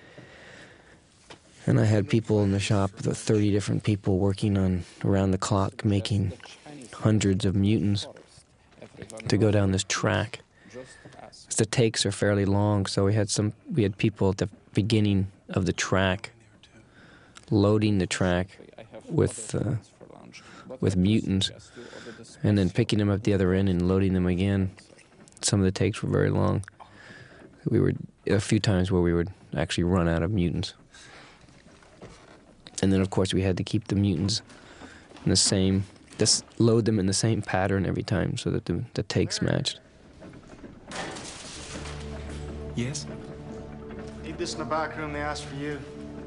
And I had people in the shop, the thirty different people working on around the clock, making hundreds of mutants to go down this track. The takes are fairly long, so we had some. We had people at the beginning of the track loading the track with uh, with mutants, and then picking them up at the other end and loading them again. Some of the takes were very long. We were a few times where we would actually run out of mutants. And then, of course, we had to keep the mutants in the same, just load them in the same pattern every time so that the, the takes matched. Yes? Need this in the back room. They asked for you.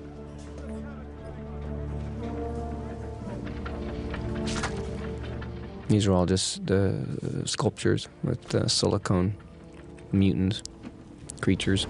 These are all just uh, sculptures with uh, silicone mutants, creatures.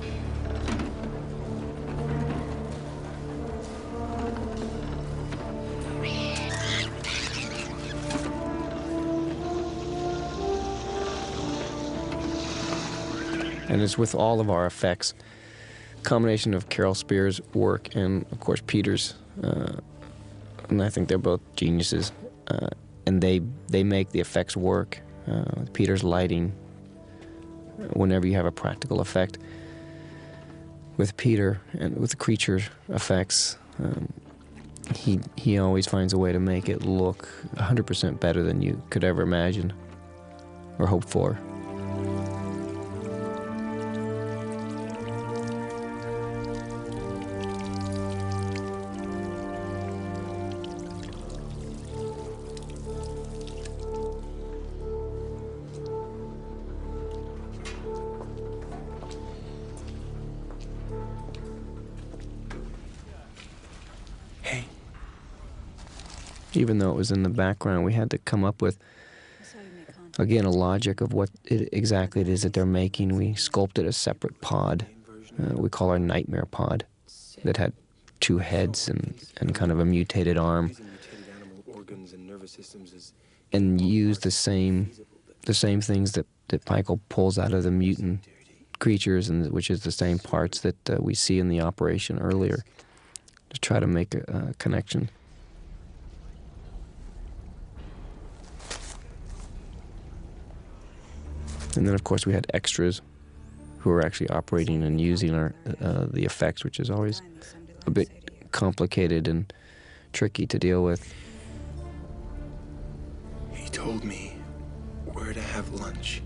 And it's with all of our effects, combination of Carol Spear's work and, of course, Peter's, uh, and I think they're both geniuses. Uh, and they they make the effects work. Uh, with Peter's lighting, whenever you have a practical effect, with Peter and with the creature effects, um, he he always finds a way to make it look one hundred percent better than you could ever imagine or hope for. Even though it was in the background, we had to come up with, again, a logic of what it, exactly it is that they're making. We sculpted a separate pod, uh, we call our nightmare pod, that had two heads and, and kind of a mutated arm, and use the same the same things that, that Michael pulls out of the mutant creatures, and which is the same parts that uh, we see in the operation earlier, to try to make a, a connection. And then, of course, we had extras who were actually operating and using our uh, the effects, which is always a bit complicated and tricky to deal with. He told me where to have lunch.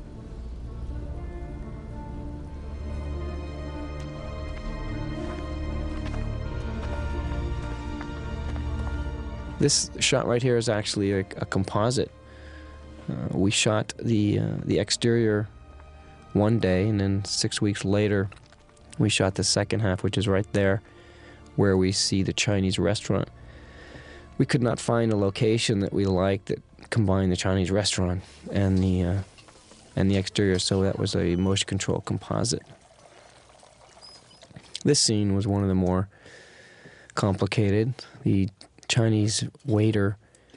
This shot right here is actually a, a composite. Uh, we shot the uh, the exterior one day, and then six weeks later, we shot the second half, which is right there, where we see the Chinese restaurant. We could not find a location that we liked that combined the Chinese restaurant and the uh, and the exterior, so that was a motion control composite. This scene was one of the more complicated. The Chinese waiter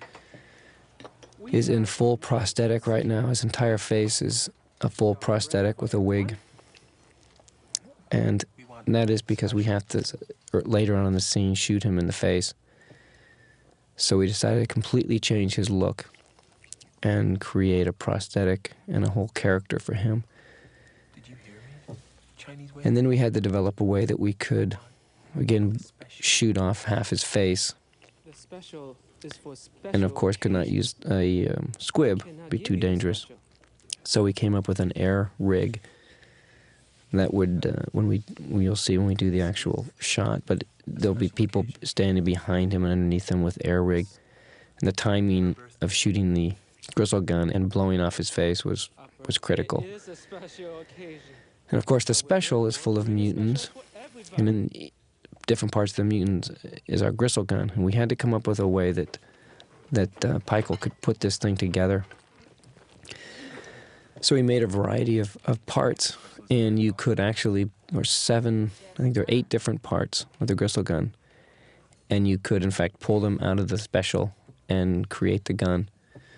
is in full prosthetic right now. His entire face is a full prosthetic with a wig. And that is because we have to, later on in the scene, shoot him in the face. So we decided to completely change his look and create a prosthetic and a whole character for him. And then we had to develop a way that we could, again, shoot off half his face. And of course could not use a um, squib, be too dangerous. So we came up with an air rig that would, uh, when we, you'll see when we do the actual shot, but there'll be people standing behind him and underneath him with air rig. And the timing of shooting the gristle gun and blowing off his face was, was critical. And of course the special is full of mutants, and in different parts of the mutants is our gristle gun. And we had to come up with a way that that uh, Pikel could put this thing together. So we made a variety of, of parts, and you could actually, or seven, I think there are eight different parts of the gristle gun, and you could in fact pull them out of the special and create the gun.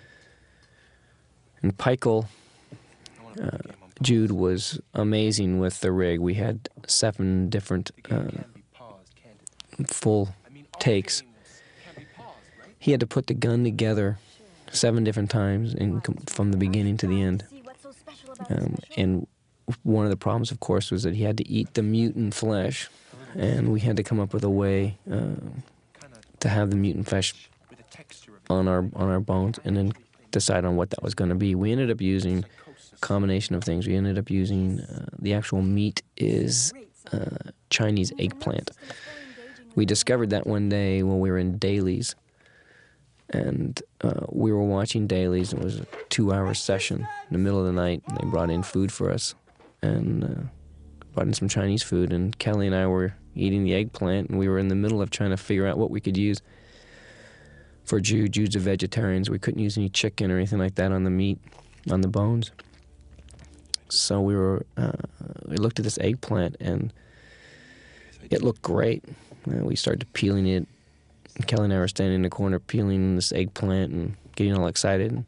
And Pikel, uh, Jude was amazing with the rig. We had seven different uh, full takes. He had to put the gun together seven different times in, from the beginning to the end. Um, and one of the problems, of course, was that he had to eat the mutant flesh, and we had to come up with a way uh, to have the mutant flesh on our on our bones, and then decide on what that was going to be. We ended up using a combination of things. We ended up using uh, the actual meat is uh, Chinese eggplant. We discovered that one day when we were in Dailies, and uh, we were watching Dailies. It was a two-hour session in the middle of the night. They brought in food for us, and uh, brought in some Chinese food, and Kelly and I were eating the eggplant, and we were in the middle of trying to figure out what we could use for Jude. Jude's a vegetarian, so we couldn't use any chicken or anything like that on the meat, on the bones. So we were, uh, we looked at this eggplant, and it looked great. Uh, we started peeling it. Kelly and I were standing in the corner peeling this eggplant and getting all excited.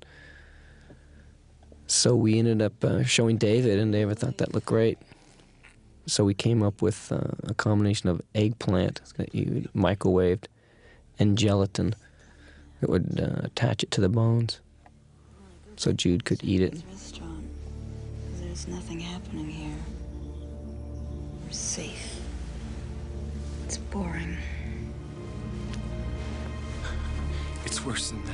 So we ended up uh, showing David, and David thought that looked great. So we came up with uh, a combination of eggplant that you microwaved and gelatin that would uh, attach it to the bones so Jude could eat it. Restaurant. There's nothing happening here. We're safe. It's boring. It's worse than that.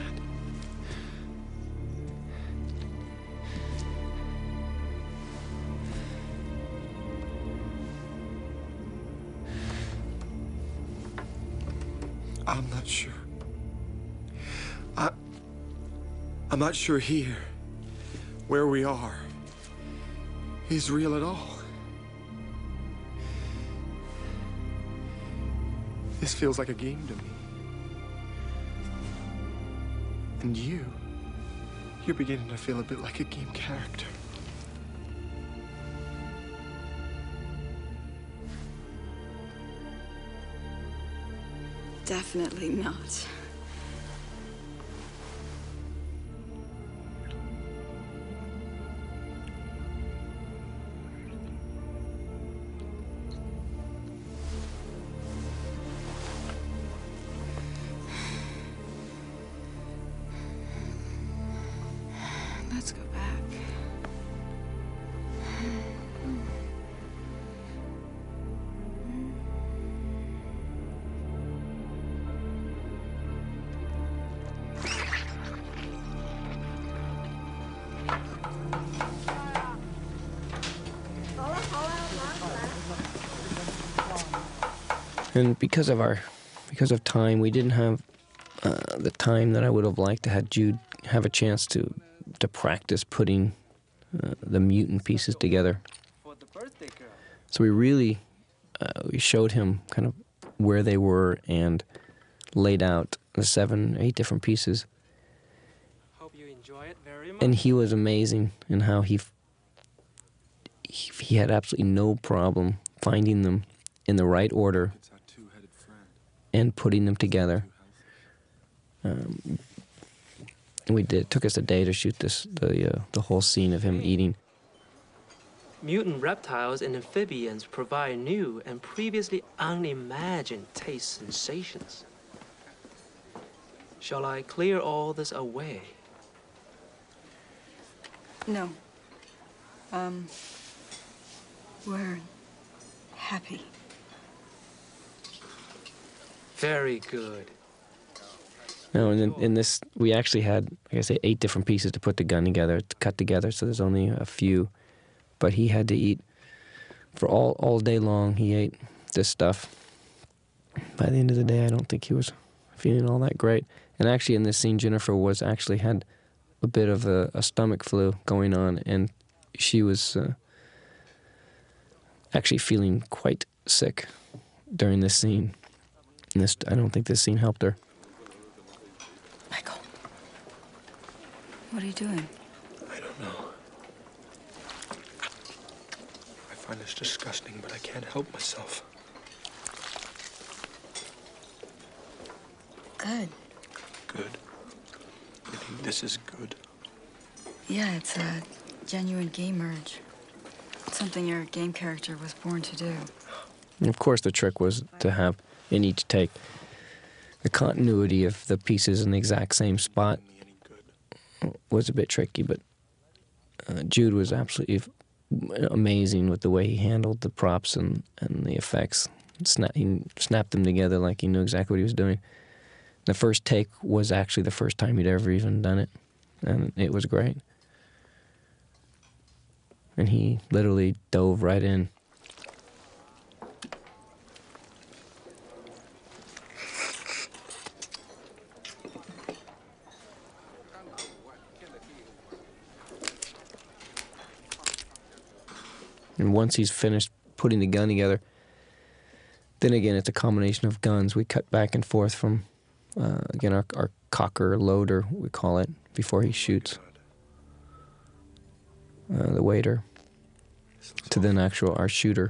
I'm not sure. I, I'm not sure here, where we are, is real at all. This feels like a game to me. And you, you're beginning to feel a bit like a game character. Definitely not. Let's go back. And because of our, because of time, we didn't have uh, the time that I would have liked to have Jude have a chance to to practice putting uh, the mutant pieces together. So we really uh, we showed him kind of where they were and laid out the seven, eight different pieces. Hope you enjoy it very much. And he was amazing in how he, he he had absolutely no problem finding them in the right order and putting them together. Um, we did. It took us a day to shoot this the uh, the whole scene of him eating. Mutant reptiles and amphibians provide new and previously unimagined taste sensations. Shall I clear all this away? No. Um, we're happy. Very good. No, and in, in this, we actually had, like I say, eight different pieces to put the gun together, to cut together, so there's only a few. But he had to eat, for all, all day long, he ate this stuff. By the end of the day, I don't think he was feeling all that great. And actually, in this scene, Jennifer was actually had a bit of a, a stomach flu going on, and she was uh, actually feeling quite sick during this scene. And this, I don't think this scene helped her. Michael, what are you doing? I don't know. I find this disgusting, but I can't help myself. Good. Good. You think this is good? Yeah, it's a genuine game merge. It's something your game character was born to do. And of course, the trick was to have in each take the continuity of the pieces in the exact same spot. Was a bit tricky, but uh, Jude was absolutely amazing with the way he handled the props and, and the effects. Sna he snapped them together like he knew exactly what he was doing. The first take was actually the first time he'd ever even done it, and it was great. And he literally dove right in. And once he's finished putting the gun together, then again, it's a combination of guns. We cut back and forth from, uh, again, our, our cocker loader, we call it, before he shoots. Uh, the waiter, to then actual, our shooter.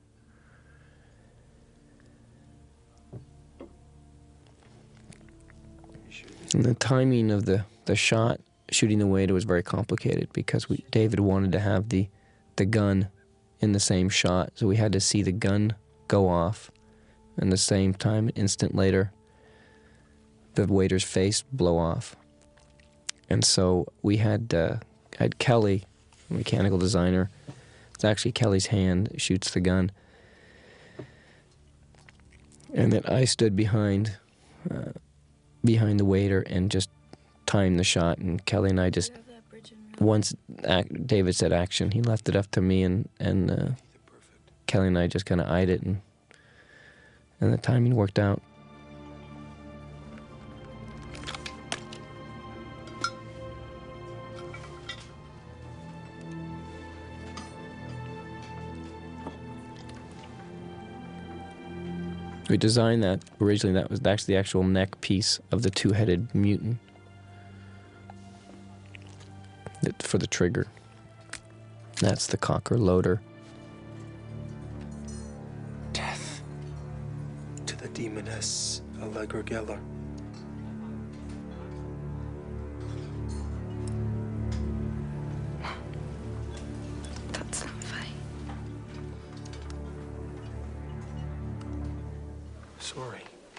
And the timing of the, the shot, shooting the waiter, was very complicated because we, David wanted to have the, the gun in the same shot, so we had to see the gun go off, and the same time, instant later, the waiter's face blow off. And so we had uh, had Kelly, mechanical designer. It's actually Kelly's hand shoots the gun, and then I stood behind uh, behind the waiter and just timed the shot. And Kelly and I just, once act, David said action, he left it up to me, and and uh, Kelly and I just kind of eyed it, and and the timing worked out. We designed that originally. That was actually the actual neck piece of the two-headed mutant that, for the trigger. That's the cocker loader. Death to the demoness Allegra Geller. That's not funny. Sorry.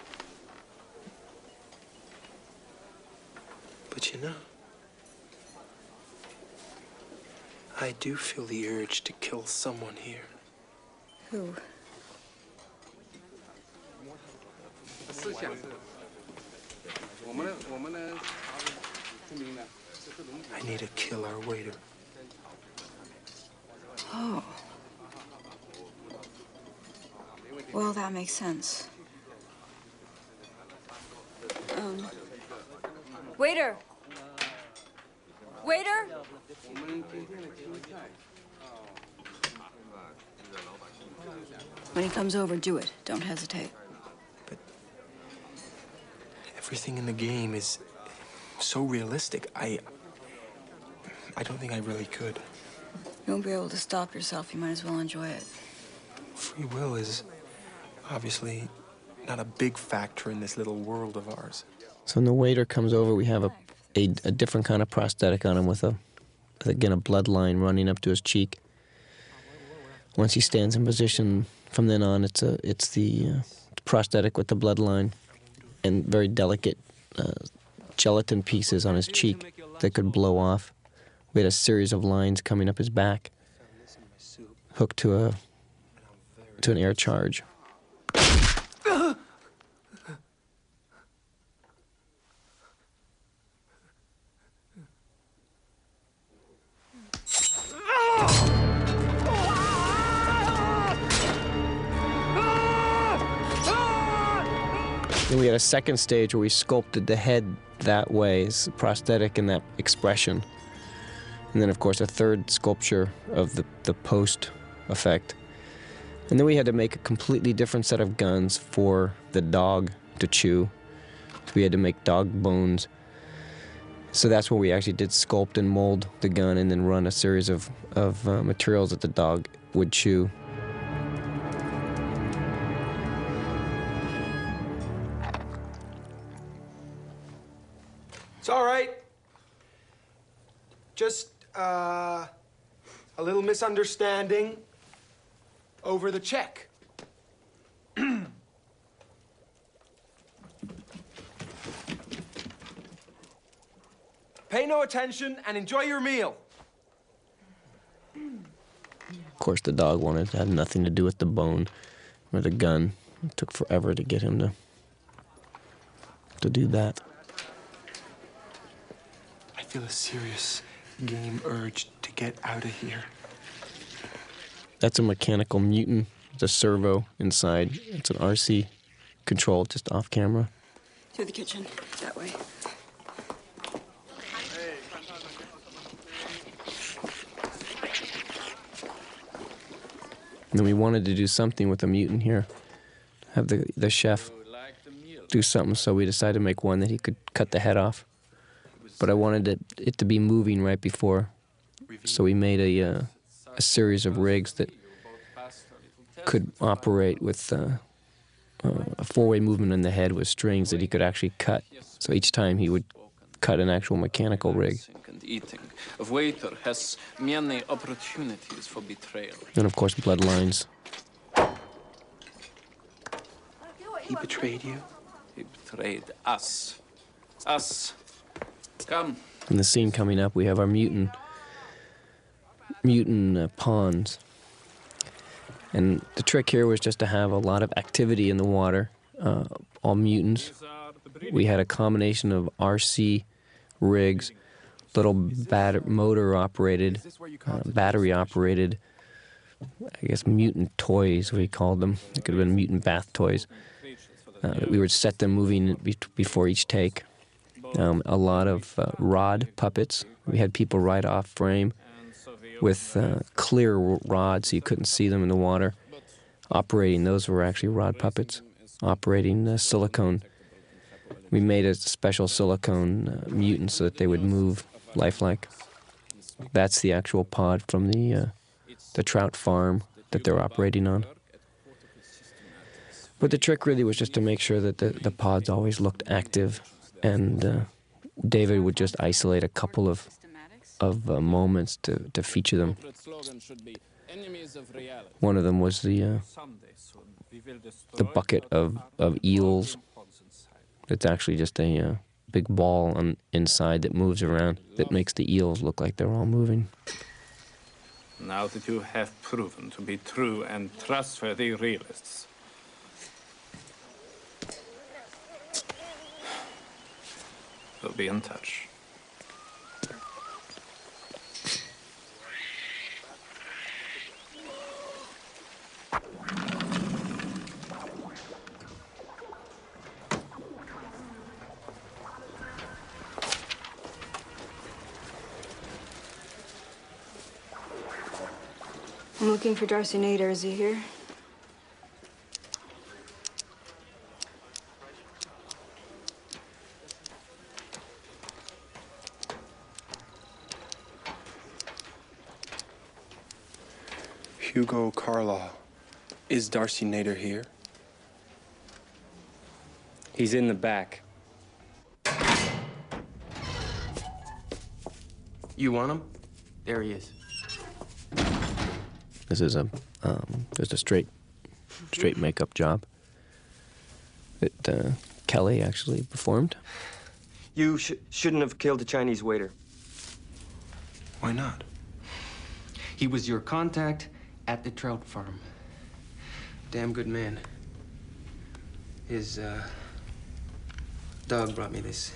But you know, I do feel the urge to kill someone here. Who? I need to kill our waiter. Oh. Well, that makes sense. Um. Waiter! Waiter! When he comes over, do it. Don't hesitate. Everything in the game is so realistic. I... I don't think I really could. You won't be able to stop yourself. You might as well enjoy it. Free will is obviously not a big factor in this little world of ours. So when the waiter comes over, we have a, a, a different kind of prosthetic on him with, a, with, again, a bloodline running up to his cheek. Once he stands in position, from then on, it's a it's the uh, prosthetic with the bloodline and very delicate uh, gelatin pieces on his cheek that could blow off. We had a series of lines coming up his back, hooked to a to an air charge. Then we had a second stage where we sculpted the head that way, it's prosthetic in that expression. And then, of course, a third sculpture of the, the post effect. And then we had to make a completely different set of guns for the dog to chew. So we had to make dog bones. So that's where we actually did sculpt and mold the gun and then run a series of, of uh, materials that the dog would chew. It's all right. Just, uh, a little misunderstanding over the check. Pay no attention and enjoy your meal. Of course, the dog wanted to have nothing to do with the bone or the gun. It took forever to get him to, to do that. I feel a serious game urge to get out of here. That's a mechanical mutant. It's a servo inside. It's an R C control just off camera. Through the kitchen, that way. And then we wanted to do something with the mutant here. Have the, the chef do something, so we decided to make one that he could cut the head off. But I wanted it, it to be moving right before. So we made a, uh, a series of rigs that could operate with uh, uh, a four-way movement in the head with strings that he could actually cut. So each time he would cut an actual mechanical rig. And eating. A waiter has many opportunities for betrayal. And of course, bloodlines. He betrayed you? He betrayed us. Us. Come. In the scene coming up, we have our mutant, mutant uh, pawns. And the trick here was just to have a lot of activity in the water, uh, all mutants. We had a combination of R C rigs, little bat motor-operated, uh, battery-operated, I guess mutant toys, we called them. It could have been mutant bath toys. Uh, we would set them moving be before each take. Um, a lot of uh, rod puppets. We had people right off frame with uh, clear rods so you couldn't see them in the water. Operating, those were actually rod puppets, operating uh, silicone. We made a special silicone uh, mutant so that they would move lifelike. That's the actual pod from the, uh, the trout farm that they're operating on. But the trick really was just to make sure that the, the pods always looked active, and uh, David would just isolate a couple of of uh, moments to, to feature them. One of them was the uh, the bucket of, of eels. It's actually just a uh, big ball on inside that moves around that makes the eels look like they're all moving. Now that you have proven to be true and trustworthy realists, we'll be in touch. I'm looking for Darcy Nader. Is he here? Hugo Carlaw. Is Darcy Nader here? He's in the back. You want him? There he is. This is a um, just a straight straight makeup job that uh, Kelly actually performed. You sh shouldn't have killed the Chinese waiter. Why not? He was your contact at the trout farm. Damn good man. His uh, dog brought me this.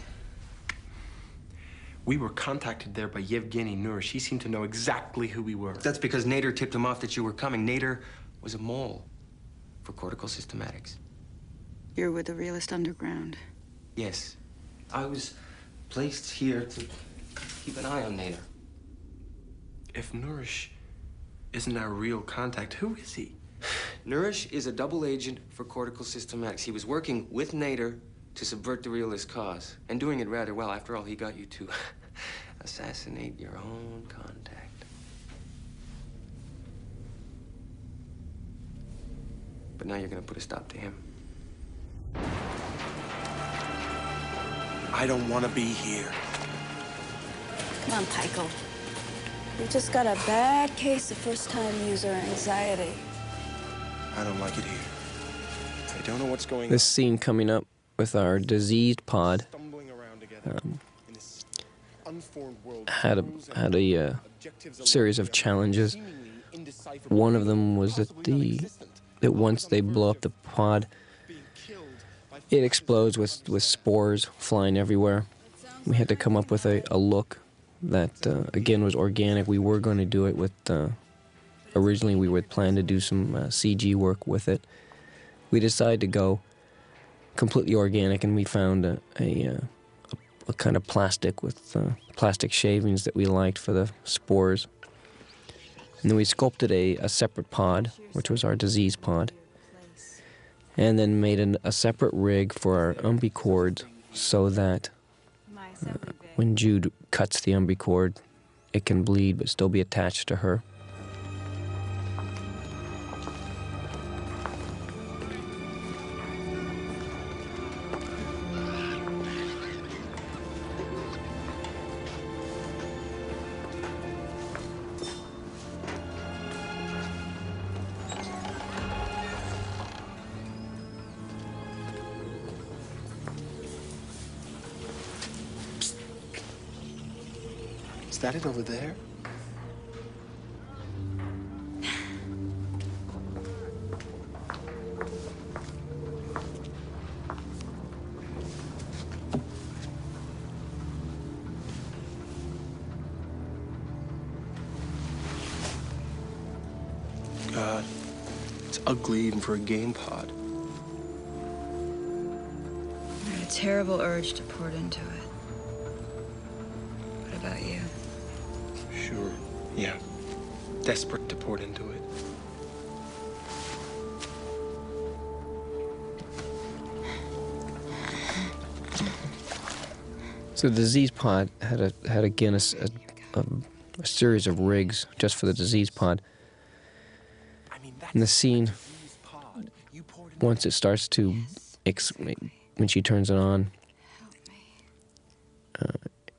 We were contacted there by Yevgeny Nurish. He seemed to know exactly who we were. That's because Nader tipped him off that you were coming. Nader was a mole for Cortical Systematics. You're with the Realist Underground. Yes. I was placed here to keep an eye on Nader. If Nurish isn't our real contact, who is he? Nurish is a double agent for Cortical Systematics. He was working with Nader to subvert the realist cause, and doing it rather well. After all, he got you to assassinate your own contact. But now you're gonna put a stop to him. I don't want to be here. Come on, Pikel. You just got a bad case of first-time user anxiety. I don't like it here. I don't know what's going This on. scene coming up with our diseased pod um, had a had a uh, series of challenges. One of them was that the that once they blow up the pod, it explodes with with spores flying everywhere. We had to come up with a, a look that uh, again was organic. We were going to do it with uh, originally we would plan to do some uh, C G work with it. We decided to go completely organic, and we found a, a, a, a kind of plastic with uh, plastic shavings that we liked for the spores. And then we sculpted a, a separate pod, which was our disease pod, and then made an, a separate rig for our umbicords so that uh, when Jude cuts the umbicord, it can bleed but still be attached to her. Is that it over there? God, it's ugly even for a game pod. I had a terrible urge to pour it into it. What about you? Sure, yeah. Desperate to pour it into it. So the disease pod had a had again a, a, a series of rigs just for the disease pod. And the scene once it starts to, ex when she turns it on, uh,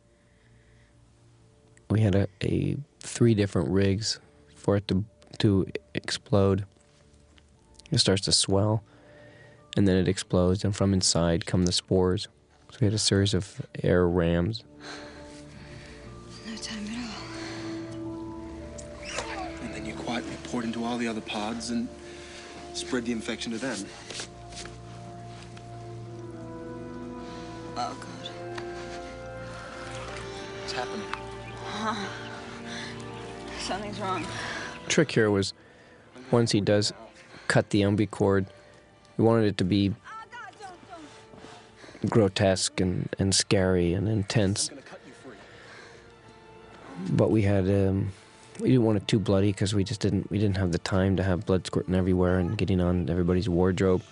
we had a, a three different rigs for it to to explode. It starts to swell, and then it explodes, and from inside come the spores. So we had a series of air rams. No time at all. And then you quietly poured into all the other pods and spread the infection to them. Oh, God. What's happening? Huh. Something's wrong. The trick here was, once he does cut the umbilical, we wanted it to be grotesque and, and scary and intense. But we had, um, we didn't want it too bloody because we just didn't, we didn't have the time to have blood squirting everywhere and getting on everybody's wardrobe.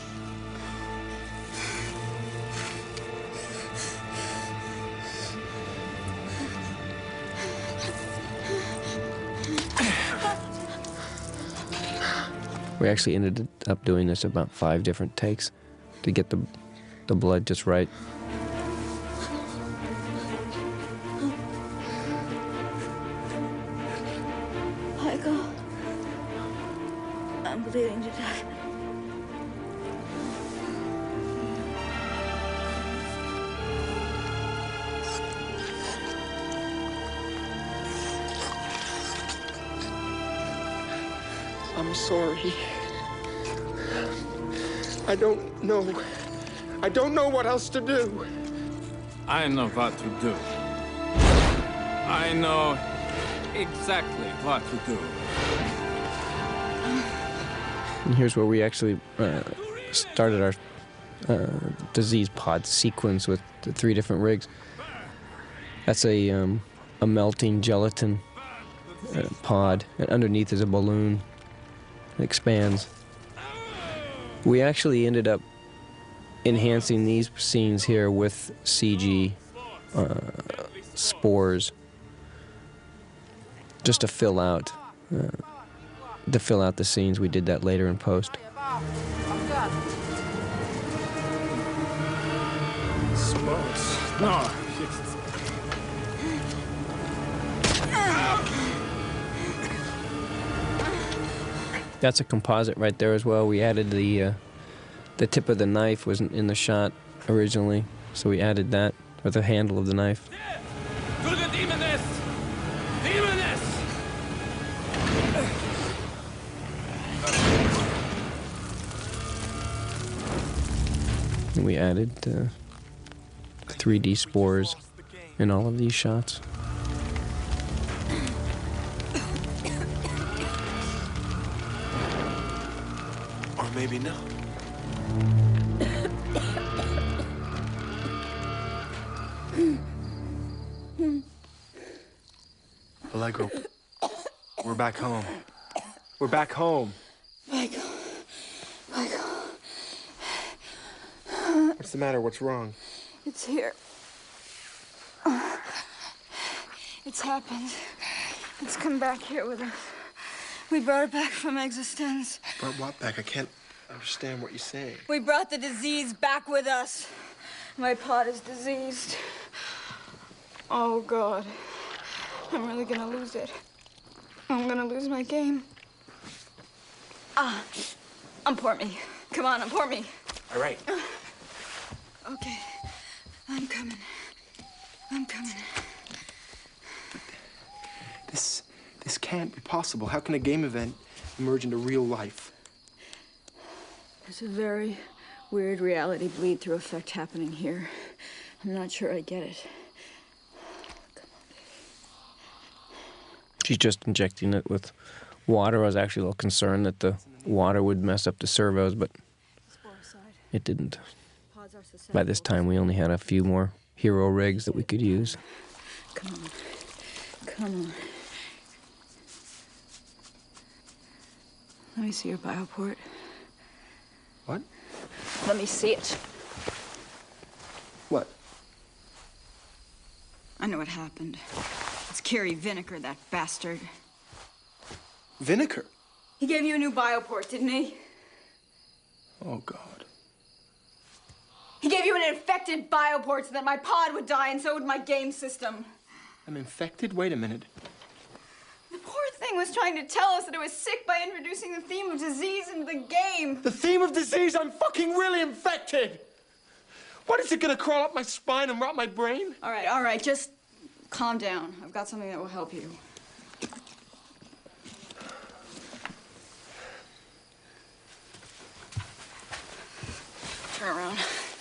We actually ended up doing this about five different takes to get the, the blood just right. Michael, I'm bleeding to death. I'm sorry. I don't know. I don't know what else to do. I know what to do. I know exactly what to do. And here's where we actually uh, started our uh, disease pod sequence with the three different rigs. That's a, um, a melting gelatin uh, pod, and underneath is a balloon. It expands. We actually ended up enhancing these scenes here with C G uh, spores, just to fill out, uh, to fill out the scenes. We did that later in post. Spores. No. That's a composite right there as well. We added the uh, the tip of the knife wasn't in the shot originally, so we added that, or the handle of the knife. To the demoness! Demoness! And we added uh, three D spores in all of these shots. Or maybe no. Allegro, we're back home. We're back home. Michael. Michael. What's the matter? What's wrong? It's here. It's happened. It's come back here with us. We brought it back from existence. Brought what back? I can't understand what you're saying. We brought the disease back with us. My pod is diseased. Oh, God. I'm really gonna lose it. I'm gonna lose my game. Ah, unpour me. Come on, unpour me. All right. Okay, I'm coming. I'm coming. This, this can't be possible. How can a game event emerge into real life? There's a very weird reality bleed-through effect happening here. I'm not sure I get it. She's just injecting it with water. I was actually a little concerned that the water would mess up the servos, but it didn't. By this time, we only had a few more hero rigs that we could use. Come on. Come on. Let me see your bioport. What? Let me see it. What? I know what happened. It's Kerry Vinegar, that bastard. Vinegar? He gave you a new bioport, didn't he? Oh, God. He gave you an infected bioport so that my pod would die, and so would my game system. I'm infected? Wait a minute. The poor thing was trying to tell us that it was sick by introducing the theme of disease into the game. The theme of disease? I'm fucking really infected! What, is it gonna crawl up my spine and rot my brain? All right, all right, just calm down. I've got something that will help you. Turn around.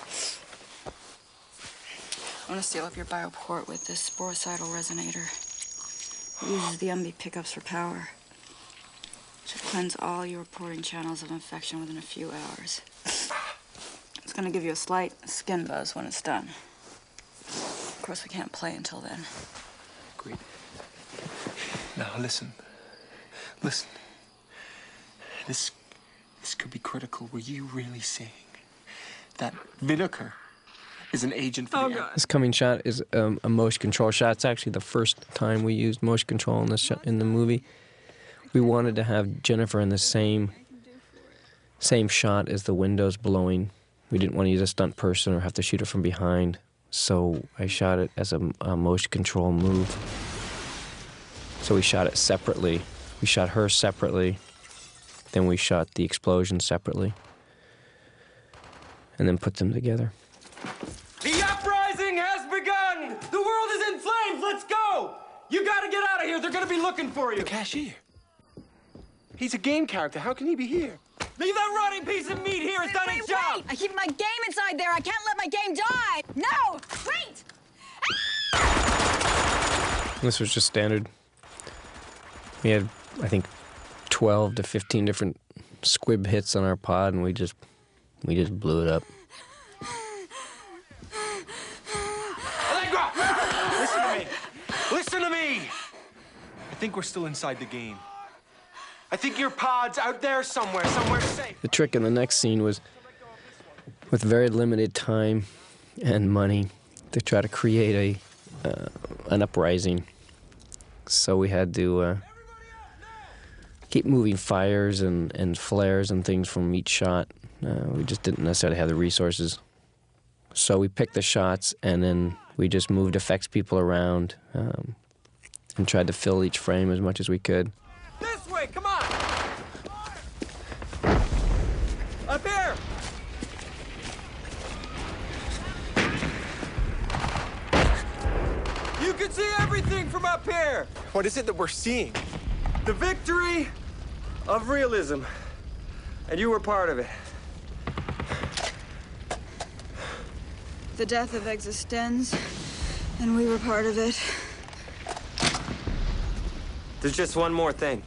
I want to seal up your bioport with this sporicidal resonator. It uses the M B pickups for power. Should cleanse all your reporting channels of infection within a few hours. It's going to give you a slight skin buzz when it's done. Of course, we can't play until then. Great. Now, listen. Listen. This, this could be critical. Were you really saying that Vinegar is an agent for Oh, the... God. This coming shot is um, a motion control shot. It's actually the first time we used motion control in this sh in the movie. We wanted to have Jennifer in the same same shot as the windows blowing. We didn't want to use a stunt person or have to shoot her from behind, so I shot it as a, a motion control move. So we shot it separately. We shot her separately, then we shot the explosion separately, and then put them together. The uprising has begun! The world is in flames! Let's go! You gotta get out of here! They're gonna be looking for you! The cashier. He's a game character. How can he be here? Leave that rotting piece of meat here! It's done its job! Wait! I keep my game inside there! I can't let my game die! No! Wait! This was just standard. We had, I think, twelve to fifteen different squib hits on our pod, and we just, we just blew it up. Allegra! Listen to me. Listen to me! I think we're still inside the game. I think your pod's out there somewhere, somewhere safe. The trick in the next scene was, with very limited time and money, to try to create a uh, an uprising. So we had to uh, keep moving fires and, and flares and things from each shot. Uh, we just didn't necessarily have the resources. So we picked the shots, and then we just moved effects people around um, and tried to fill each frame as much as we could. This way, come on! Up here! You can see everything from up here! What is it that we're seeing? The victory of realism. And you were part of it. The death of Existenz, and we were part of it. There's just one more thing.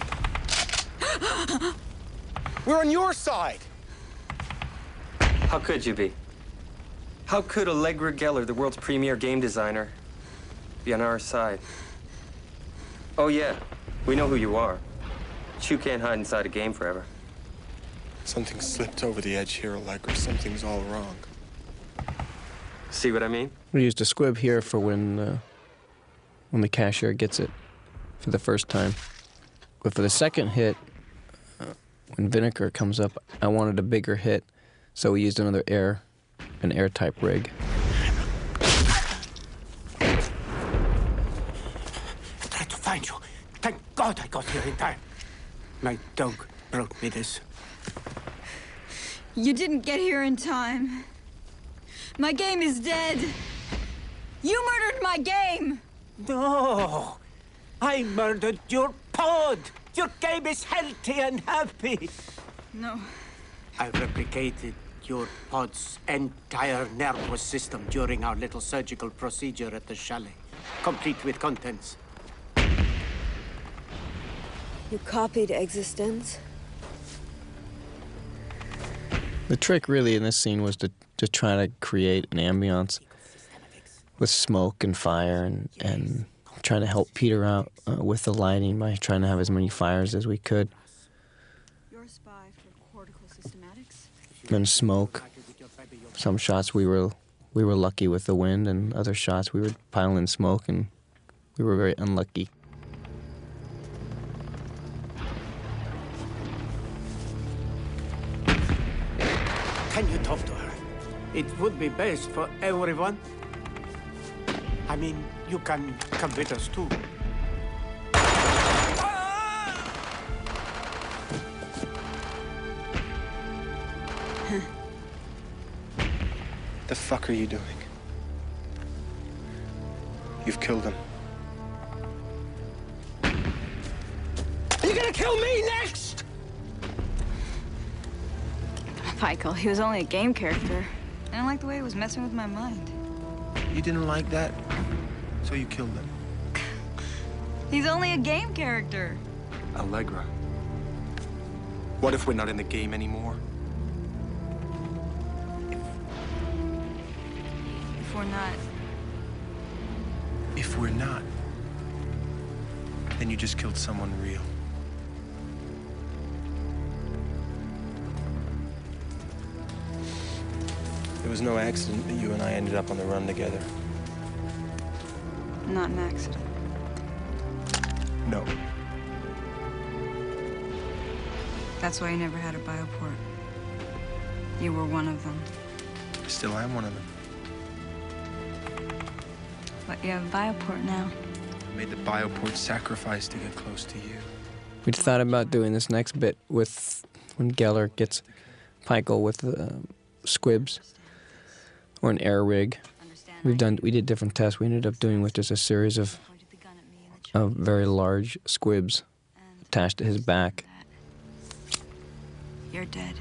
We're on your side! How could you be? How could Allegra Geller, the world's premier game designer, be on our side? Oh, yeah. We know who you are. But you can't hide inside a game forever. Something slipped over the edge here, Allegra. Something's all wrong. See what I mean? We used a squib here for when uh, when the cashier gets it for the first time. But for the second hit, uh, when Vinegar comes up, I wanted a bigger hit, so we used another air, an air type rig. Tried to find you. Thank God I got here in time. My dog brought me this. You didn't get here in time. My game is dead. You murdered my game. No, I murdered your pod. Your game is healthy and happy. No. I replicated your pod's entire nervous system during our little surgical procedure at the chalet, complete with contents. You copied Existenz? The trick really in this scene was to, to try to create an ambiance with smoke and fire and, and trying to help Peter out uh, with the lighting by trying to have as many fires as we could. You're a spy for cortical systematics? And smoke. Some shots we were we were lucky with the wind, and other shots we were piling smoke, and we were very unlucky. It would be best for everyone. I mean, you can come with us too. The fuck are you doing? You've killed him. Are you gonna kill me next? Michael, he was only a game character. I didn't like the way he was messing with my mind. You didn't like that, so you killed him. He's only a game character. Allegra. What if we're not in the game anymore? If we're not. If we're not, then you just killed someone real. It was no accident that you and I ended up on the run together. Not an accident. No. That's why you never had a bioport. You were one of them. I still am one of them. But you have a bioport now. I made the bioport sacrifice to get close to you. We thought about doing this next bit with when Geller gets Pykel with uh, squibs or an air rig. We've done we did different tests. We ended up doing with just a series of of very large squibs attached to his back. You're dead.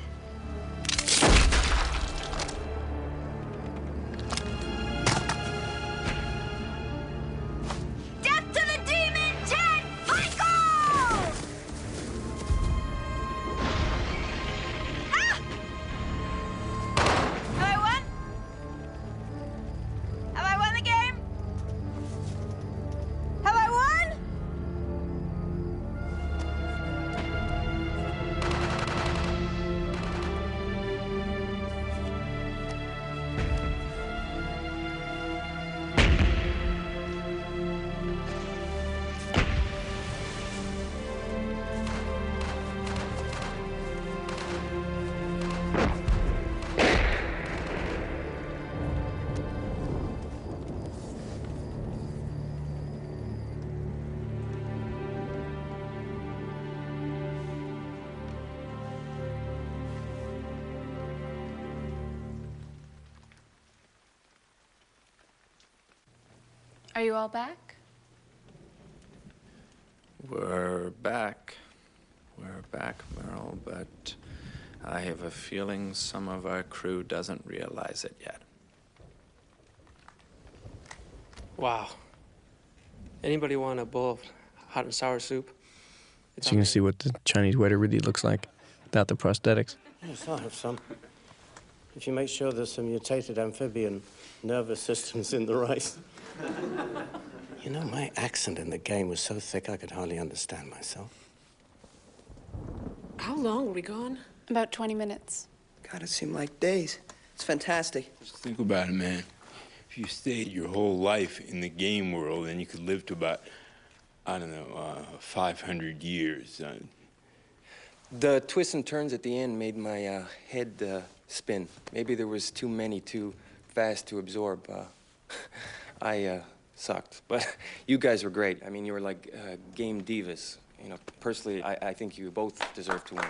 Are you all back? We're back. We're back, Merle, but I have a feeling some of our crew doesn't realize it yet. Wow. Anybody want a bowl of hot and sour soup? It's So you can see what the Chinese waiter really looks like without the prosthetics. Yes, I'll have some. If you make sure there's some mutated amphibian nervous systems in the rice. You know, my accent in the game was so thick I could hardly understand myself. How long were we gone? About twenty minutes. God, it seemed like days. It's fantastic. Just think about it, man. If you stayed your whole life in the game world, then you could live to about, I don't know, uh, five hundred years. Uh, The twists and turns at the end made my uh, head uh, spin. Maybe there was too many too fast to absorb. Uh, I uh, sucked, but you guys were great. I mean, you were like uh, game divas. You know, personally, I, I think you both deserve to win.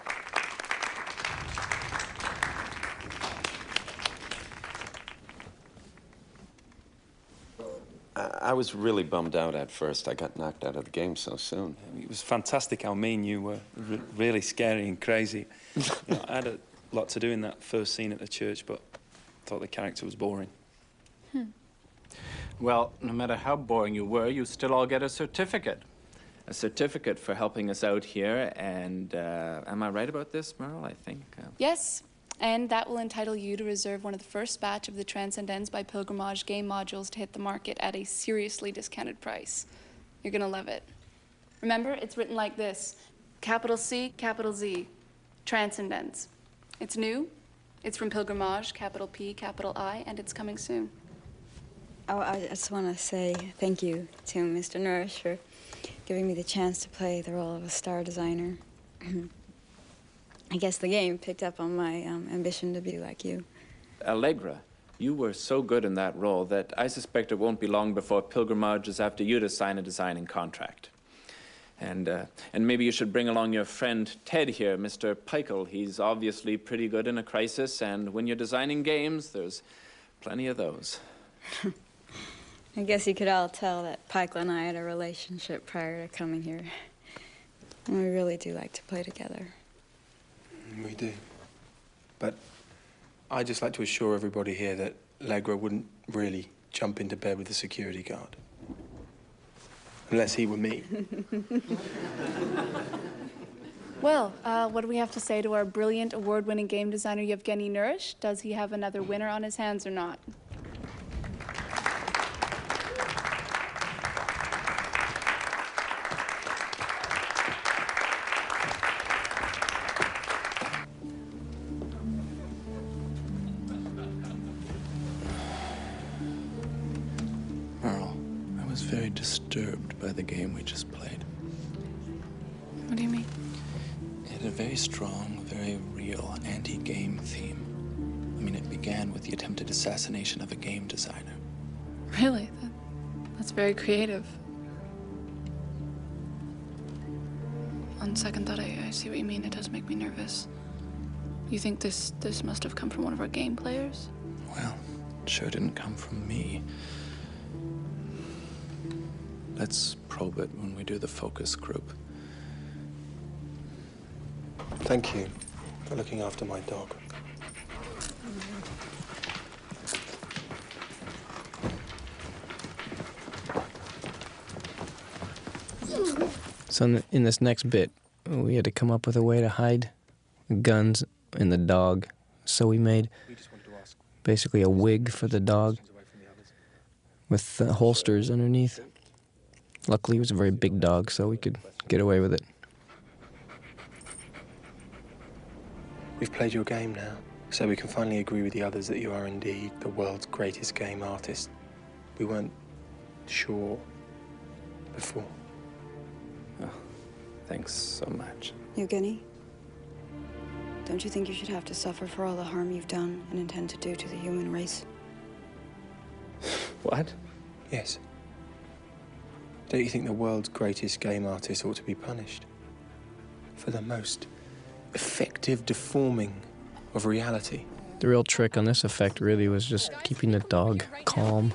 I was really bummed out at first. I got knocked out of the game so soon. It was fantastic how mean you were. R really scary and crazy. You know, I had a lot to do in that first scene at the church, but I thought the character was boring. Hmm. Well, no matter how boring you were, you still all get a certificate. A certificate for helping us out here, and uh, am I right about this, Merle? I think. Uh, Yes, and that will entitle you to reserve one of the first batch of the Transcendence by Pilgrimage game modules to hit the market at a seriously discounted price. You're gonna love it. Remember, it's written like this: capital C, capital Z, Transcendence. It's new, it's from Pilgrimage, capital P, capital I, and it's coming soon. Oh, I just want to say thank you to Mister Nourish for giving me the chance to play the role of a star designer. I guess the game picked up on my um, ambition to be like you. Allegra, you were so good in that role that I suspect it won't be long before Pilgrimage is after you to sign a designing contract. And, uh, and maybe you should bring along your friend Ted here, Mister Peichel. He's obviously pretty good in a crisis, and when you're designing games, there's plenty of those. I guess you could all tell that Peichel and I had a relationship prior to coming here. And we really do like to play together. We do. But I'd just like to assure everybody here that Allegra wouldn't really jump into bed with the security guard. Unless he were me. Well, uh, what do we have to say to our brilliant award-winning game designer Yevgeny Nurish? Does he have another winner on his hands or not? I was very disturbed by the game we just played. What do you mean? It had a very strong, very real anti-game theme. I mean, it began with the attempted assassination of a game designer. Really? That, that's very creative. On second thought, I, I see what you mean. It does make me nervous. You think this, this must have come from one of our game players? Well, it sure didn't come from me. Let's probe it when we do the focus group. Thank you for looking after my dog. So in, the, in this next bit, we had to come up with a way to hide the guns and the dog. So we made basically a wig for the dog with uh, holsters underneath. Luckily, he was a very big dog, so we could get away with it. We've played your game now, so we can finally agree with the others that you are indeed the world's greatest game artist. We weren't sure before. Oh, thanks so much. Yevgeny, don't you think you should have to suffer for all the harm you've done and intend to do to the human race? What? Yes. Don't you think the world's greatest game artist ought to be punished for the most effective deforming of reality? The real trick on this effect really was just keeping the dog calm.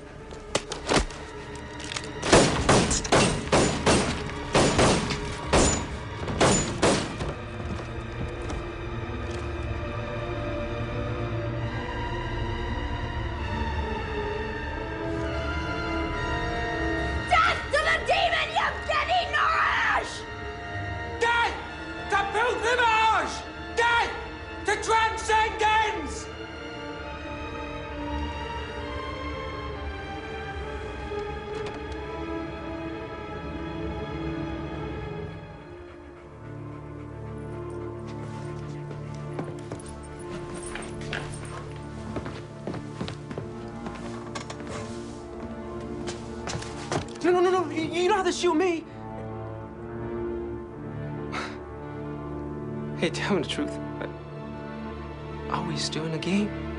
No, no, no, no. You you don't have to shoot me. Hey, tell me the truth. Are we still in the game?